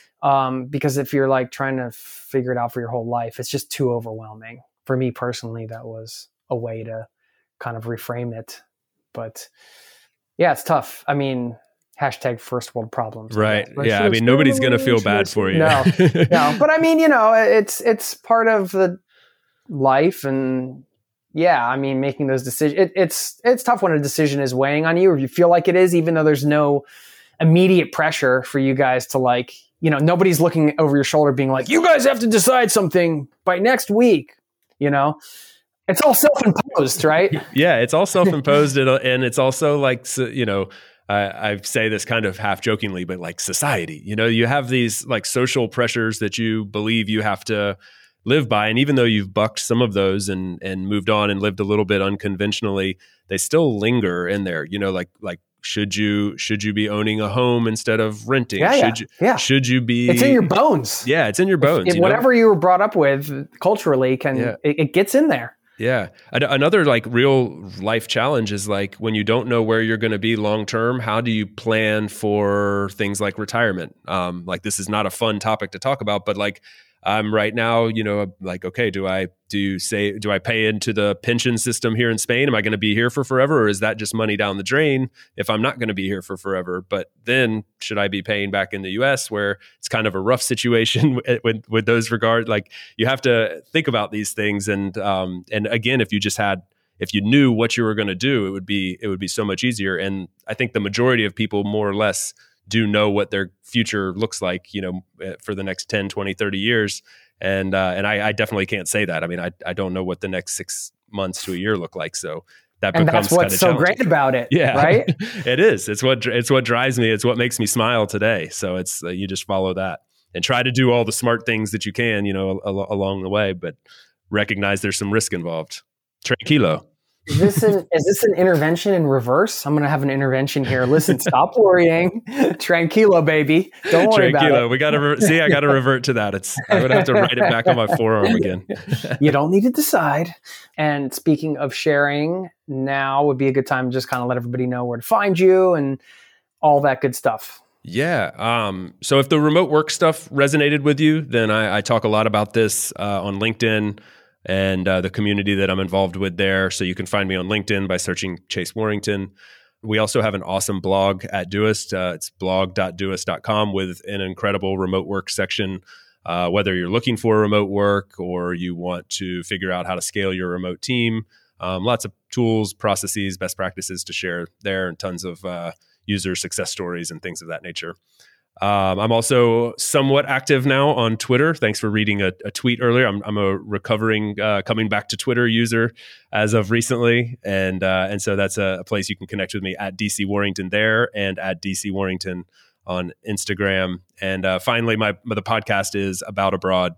S4: Um, because if you're like trying to figure it out for your whole life, it's just too overwhelming. For me personally, that was a way to kind of reframe it. But yeah, it's tough. I mean, hashtag first world problems.
S2: Right. I yeah. I mean, nobody's going to feel bad for you.
S4: No, no. But I mean, you know, it's, it's part of the life. And yeah, I mean, making those decisions, it, it's, it's tough when a decision is weighing on you, or you feel like it is, even though there's no immediate pressure for you guys to like, you know, nobody's looking over your shoulder being like, you guys have to decide something by next week, you know? It's all self-imposed, right?
S2: Yeah, it's all self-imposed. And it's also like, you know, I, I say this kind of half jokingly, but like society, you know, you have these like social pressures that you believe you have to live by. And even though you've bucked some of those and and moved on and lived a little bit unconventionally, they still linger in there, you know, like, like, should you, should you be owning a home instead of renting?
S4: Yeah,
S2: should
S4: yeah,
S2: you,
S4: yeah.
S2: should you be,
S4: it's in your bones.
S2: Yeah. It's in your bones.
S4: If, if
S2: you
S4: whatever
S2: know?
S4: you were brought up with culturally can,
S2: yeah.
S4: it, it gets in there.
S2: Yeah. Another like real life challenge is like when you don't know where you're going to be long term, how do you plan for things like retirement? Um, like this is not a fun topic to talk about, but like I'm right now, you know, like, okay, do I do you say do I pay into the pension system here in Spain? Am I going to be here for forever, or is that just money down the drain if I'm not going to be here for forever? But then should I be paying back in the U S where it's kind of a rough situation with with those regard? Like you have to think about these things, and um, and again, if you just had if you knew what you were going to do, it would be it would be so much easier. And I think the majority of people more or less do know what their future looks like, you know, for the next ten, twenty, thirty years. And, uh, and I, I definitely can't say that. I mean, I, I don't know what the next six months to a year look like. So that
S4: and
S2: becomes
S4: that's what's so great about it.
S2: Yeah,
S4: right.
S2: It is. It's what, it's what drives me. It's what makes me smile today. So it's, uh, you just follow that and try to do all the smart things that you can, you know, al- along the way, but recognize there's some risk involved. Tranquilo.
S4: Is this an is this an intervention in reverse? I'm going to have an intervention here. Listen, stop worrying. Tranquilo, baby. Don't worry
S2: Tranquilo.
S4: about it.
S2: We got to re- see. I got to revert to that. It's I'm going to have to write it back on my forearm again.
S4: You don't need to decide. And speaking of sharing, now would be a good time to just kind of let everybody know where to find you and all that good stuff.
S2: Yeah. Um, so if the remote work stuff resonated with you, then I, I talk a lot about this uh, on LinkedIn and uh, the community that I'm involved with there. So you can find me on LinkedIn by searching Chase Warrington. We also have an awesome blog at Doist. Uh, it's blog dot doist dot com with an incredible remote work section. Uh, whether you're looking for remote work or you want to figure out how to scale your remote team, um, lots of tools, processes, best practices to share there, and tons of uh, user success stories and things of that nature. Um, I'm also somewhat active now on Twitter. Thanks for reading a, a tweet earlier. I'm, I'm a recovering, uh, coming back to Twitter user as of recently. And uh, and so that's a, a place you can connect with me at D C Warrington there and at D C Warrington on Instagram. And uh, finally, my, my the podcast is about abroad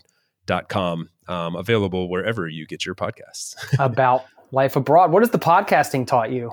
S2: dot com, um, available wherever you get your podcasts.
S4: About life abroad. What has the podcasting taught you?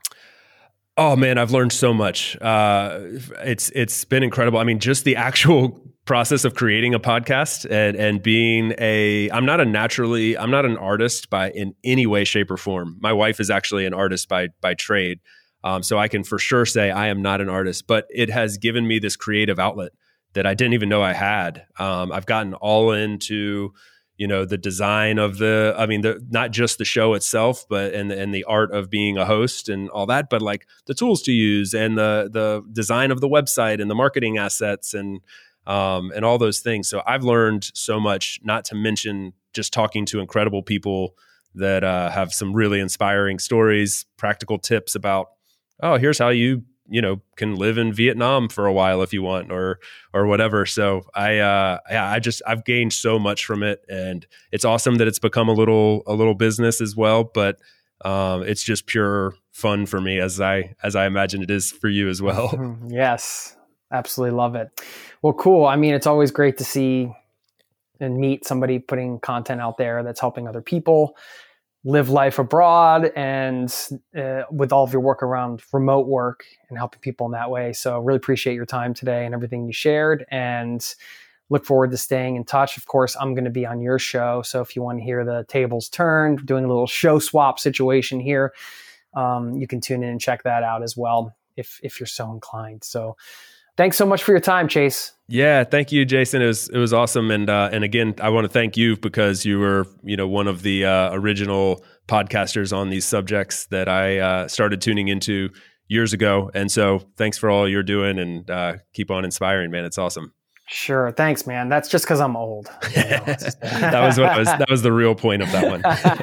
S2: Oh man, I've learned so much. Uh, it's it's been incredible. I mean, just the actual process of creating a podcast and and being a I'm not a naturally I'm not an artist by in any way, shape, or form. My wife is actually an artist by by trade, um, so I can for sure say I am not an artist. But it has given me this creative outlet that I didn't even know I had. Um, I've gotten all into you know, the design of the, I mean, the, not just the show itself, but, and, and the art of being a host and all that, but like the tools to use and the, the design of the website and the marketing assets and, um, and all those things. So I've learned so much, not to mention just talking to incredible people that, uh, have some really inspiring stories, practical tips about, oh, here's how you, you know, can live in Vietnam for a while if you want, or, or whatever. So I, uh, yeah, I just, I've gained so much from it, and it's awesome that it's become a little, a little business as well. But, um, it's just pure fun for me, as I, as I imagine it is for you as well.
S4: Yes, absolutely love it. Well, cool. I mean, it's always great to see and meet somebody putting content out there that's helping other people live life abroad, and uh, with all of your work around remote work and helping people in that way. So really appreciate your time today and everything you shared, and look forward to staying in touch. Of course, I'm going to be on your show. So if you want to hear the tables turned, doing a little show swap situation here, um, you can tune in and check that out as well if, if you're so inclined. So thanks so much for your time, Chase.
S2: Yeah, thank you, Jason. It was it was awesome, and uh, and again, I want to thank you because you were you know one of the uh, original podcasters on these subjects that I uh, started tuning into years ago, and so thanks for all you're doing, and uh, keep on inspiring, man. It's awesome.
S4: Sure, thanks, man. That's just because I'm old. You know,
S2: that was what I was. That was the real point of that one.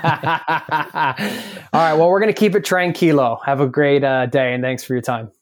S4: All right, well, we're gonna keep it tranquilo. Have a great uh, day, and thanks for your time.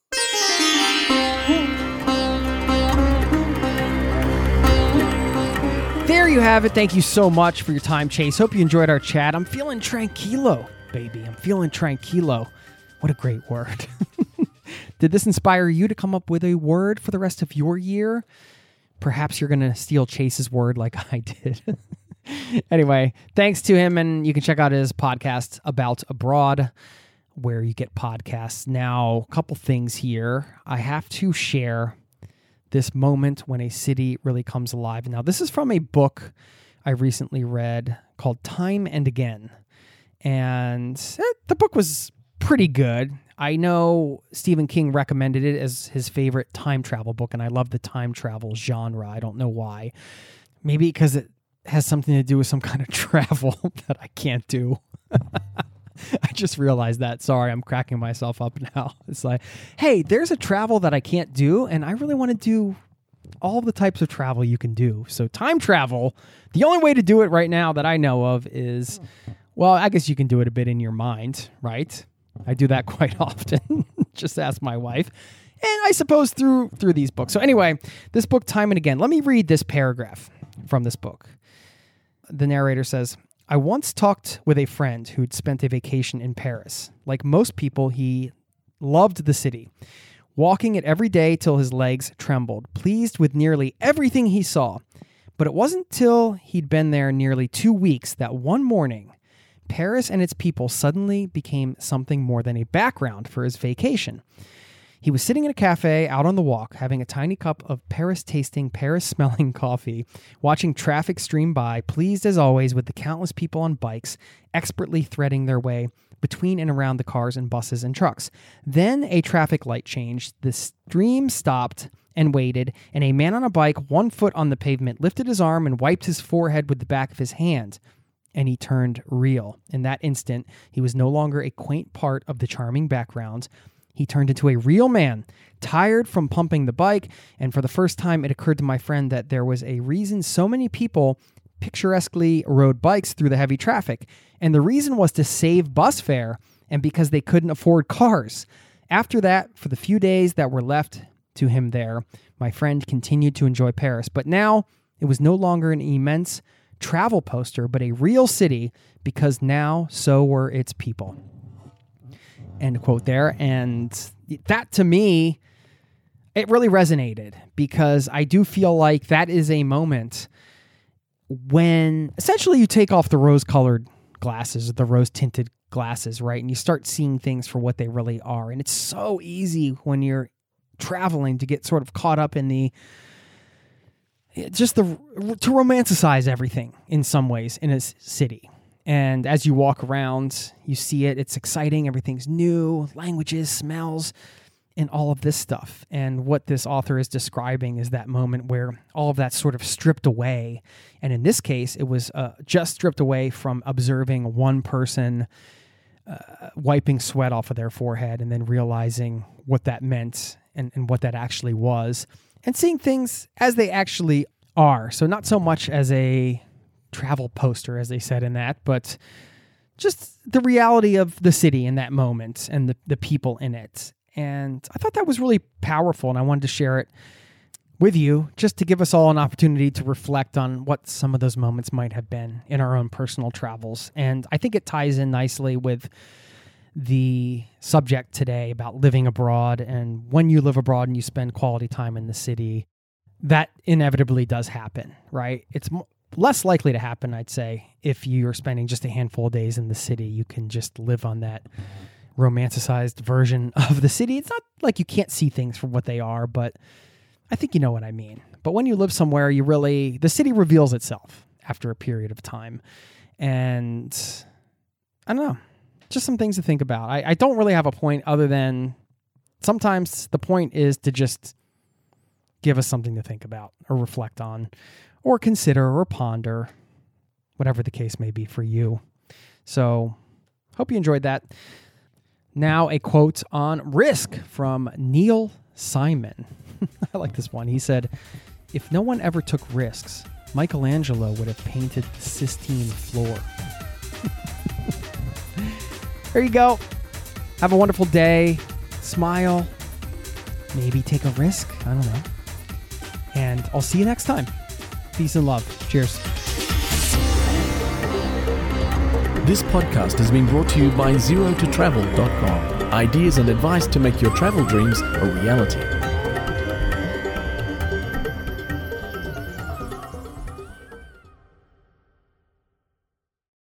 S1: There you have it. Thank you so much for your time, Chase. Hope you enjoyed our chat. I'm feeling tranquilo, baby. I'm feeling tranquilo. What a great word. Did this inspire you to come up with a word for the rest of your year? Perhaps you're going to steal Chase's word like I did. Anyway, thanks to him, and you can check out his podcast, About Abroad, where you get podcasts. Now, a couple things here. I have to share this moment when a city really comes alive. Now, this is from a book I recently read called Time and Again. And the book was pretty good. I know Stephen King recommended it as his favorite time travel book, and I love the time travel genre. I don't know why. Maybe because it has something to do with some kind of travel that I can't do. I just realized that. Sorry, I'm cracking myself up now. It's like, hey, there's a travel that I can't do, and I really want to do all the types of travel you can do. So time travel, the only way to do it right now that I know of is, well, I guess you can do it a bit in your mind, right? I do that quite often. Just ask my wife. And I suppose through through these books. So anyway, this book, Time and Again. Let me read this paragraph from this book. The narrator says, I once talked with a friend who'd spent a vacation in Paris. Like most people, he loved the city, walking it every day till his legs trembled, pleased with nearly everything he saw. But it wasn't till he'd been there nearly two weeks that one morning, Paris and its people suddenly became something more than a background for his vacation. He was sitting in a cafe out on the walk, having a tiny cup of Paris-tasting, Paris-smelling coffee, watching traffic stream by, pleased as always with the countless people on bikes, expertly threading their way between and around the cars and buses and trucks. Then a traffic light changed, the stream stopped and waited, and a man on a bike, one foot on the pavement, lifted his arm and wiped his forehead with the back of his hand. And he turned real. In that instant, he was no longer a quaint part of the charming background. He turned into a real man, tired from pumping the bike, and for the first time it occurred to my friend that there was a reason so many people picturesquely rode bikes through the heavy traffic, and the reason was to save bus fare and because they couldn't afford cars. After that, for the few days that were left to him there, my friend continued to enjoy Paris, but now it was no longer an immense travel poster, but a real city, because now so were its people. End quote there. And that to me, it really resonated, because I do feel like that is a moment when essentially you take off the rose-colored glasses, the rose-tinted glasses, right? And you start seeing things for what they really are. And it's so easy when you're traveling to get sort of caught up in the, just the, to romanticize everything in some ways in a city. And as you walk around, you see it, it's exciting, everything's new, languages, smells, and all of this stuff. And what this author is describing is that moment where all of that's sort of stripped away. And in this case, it was uh, just stripped away from observing one person uh, wiping sweat off of their forehead and then realizing what that meant and, and what that actually was, and seeing things as they actually are. So not so much as a travel poster, as they said in that, but just the reality of the city in that moment and the, the people in it. And I thought that was really powerful, and I wanted to share it with you just to give us all an opportunity to reflect on what some of those moments might have been in our own personal travels. And I think it ties in nicely with the subject today about living abroad. And when you live abroad and you spend quality time in the city, that inevitably does happen, right? It's m- less likely to happen, I'd say, if you're spending just a handful of days in the city. You can just live on that romanticized version of the city. It's not like you can't see things for what they are, but I think you know what I mean. But when you live somewhere, you really, the city reveals itself after a period of time. And I don't know, just some things to think about. I, I don't really have a point other than sometimes the point is to just give us something to think about or reflect on or consider or ponder, whatever the case may be for you. So hope you enjoyed that. Now a quote on risk from Neil Simon. I like this one. He said, "If no one ever took risks, Michelangelo would have painted the Sistine floor." There you go. Have a wonderful day. Smile. Maybe take a risk. I don't know. And I'll see you next time. Peace and love. Cheers.
S3: This podcast has been brought to you by zero to travel dot com. Ideas and advice to make your travel dreams a reality.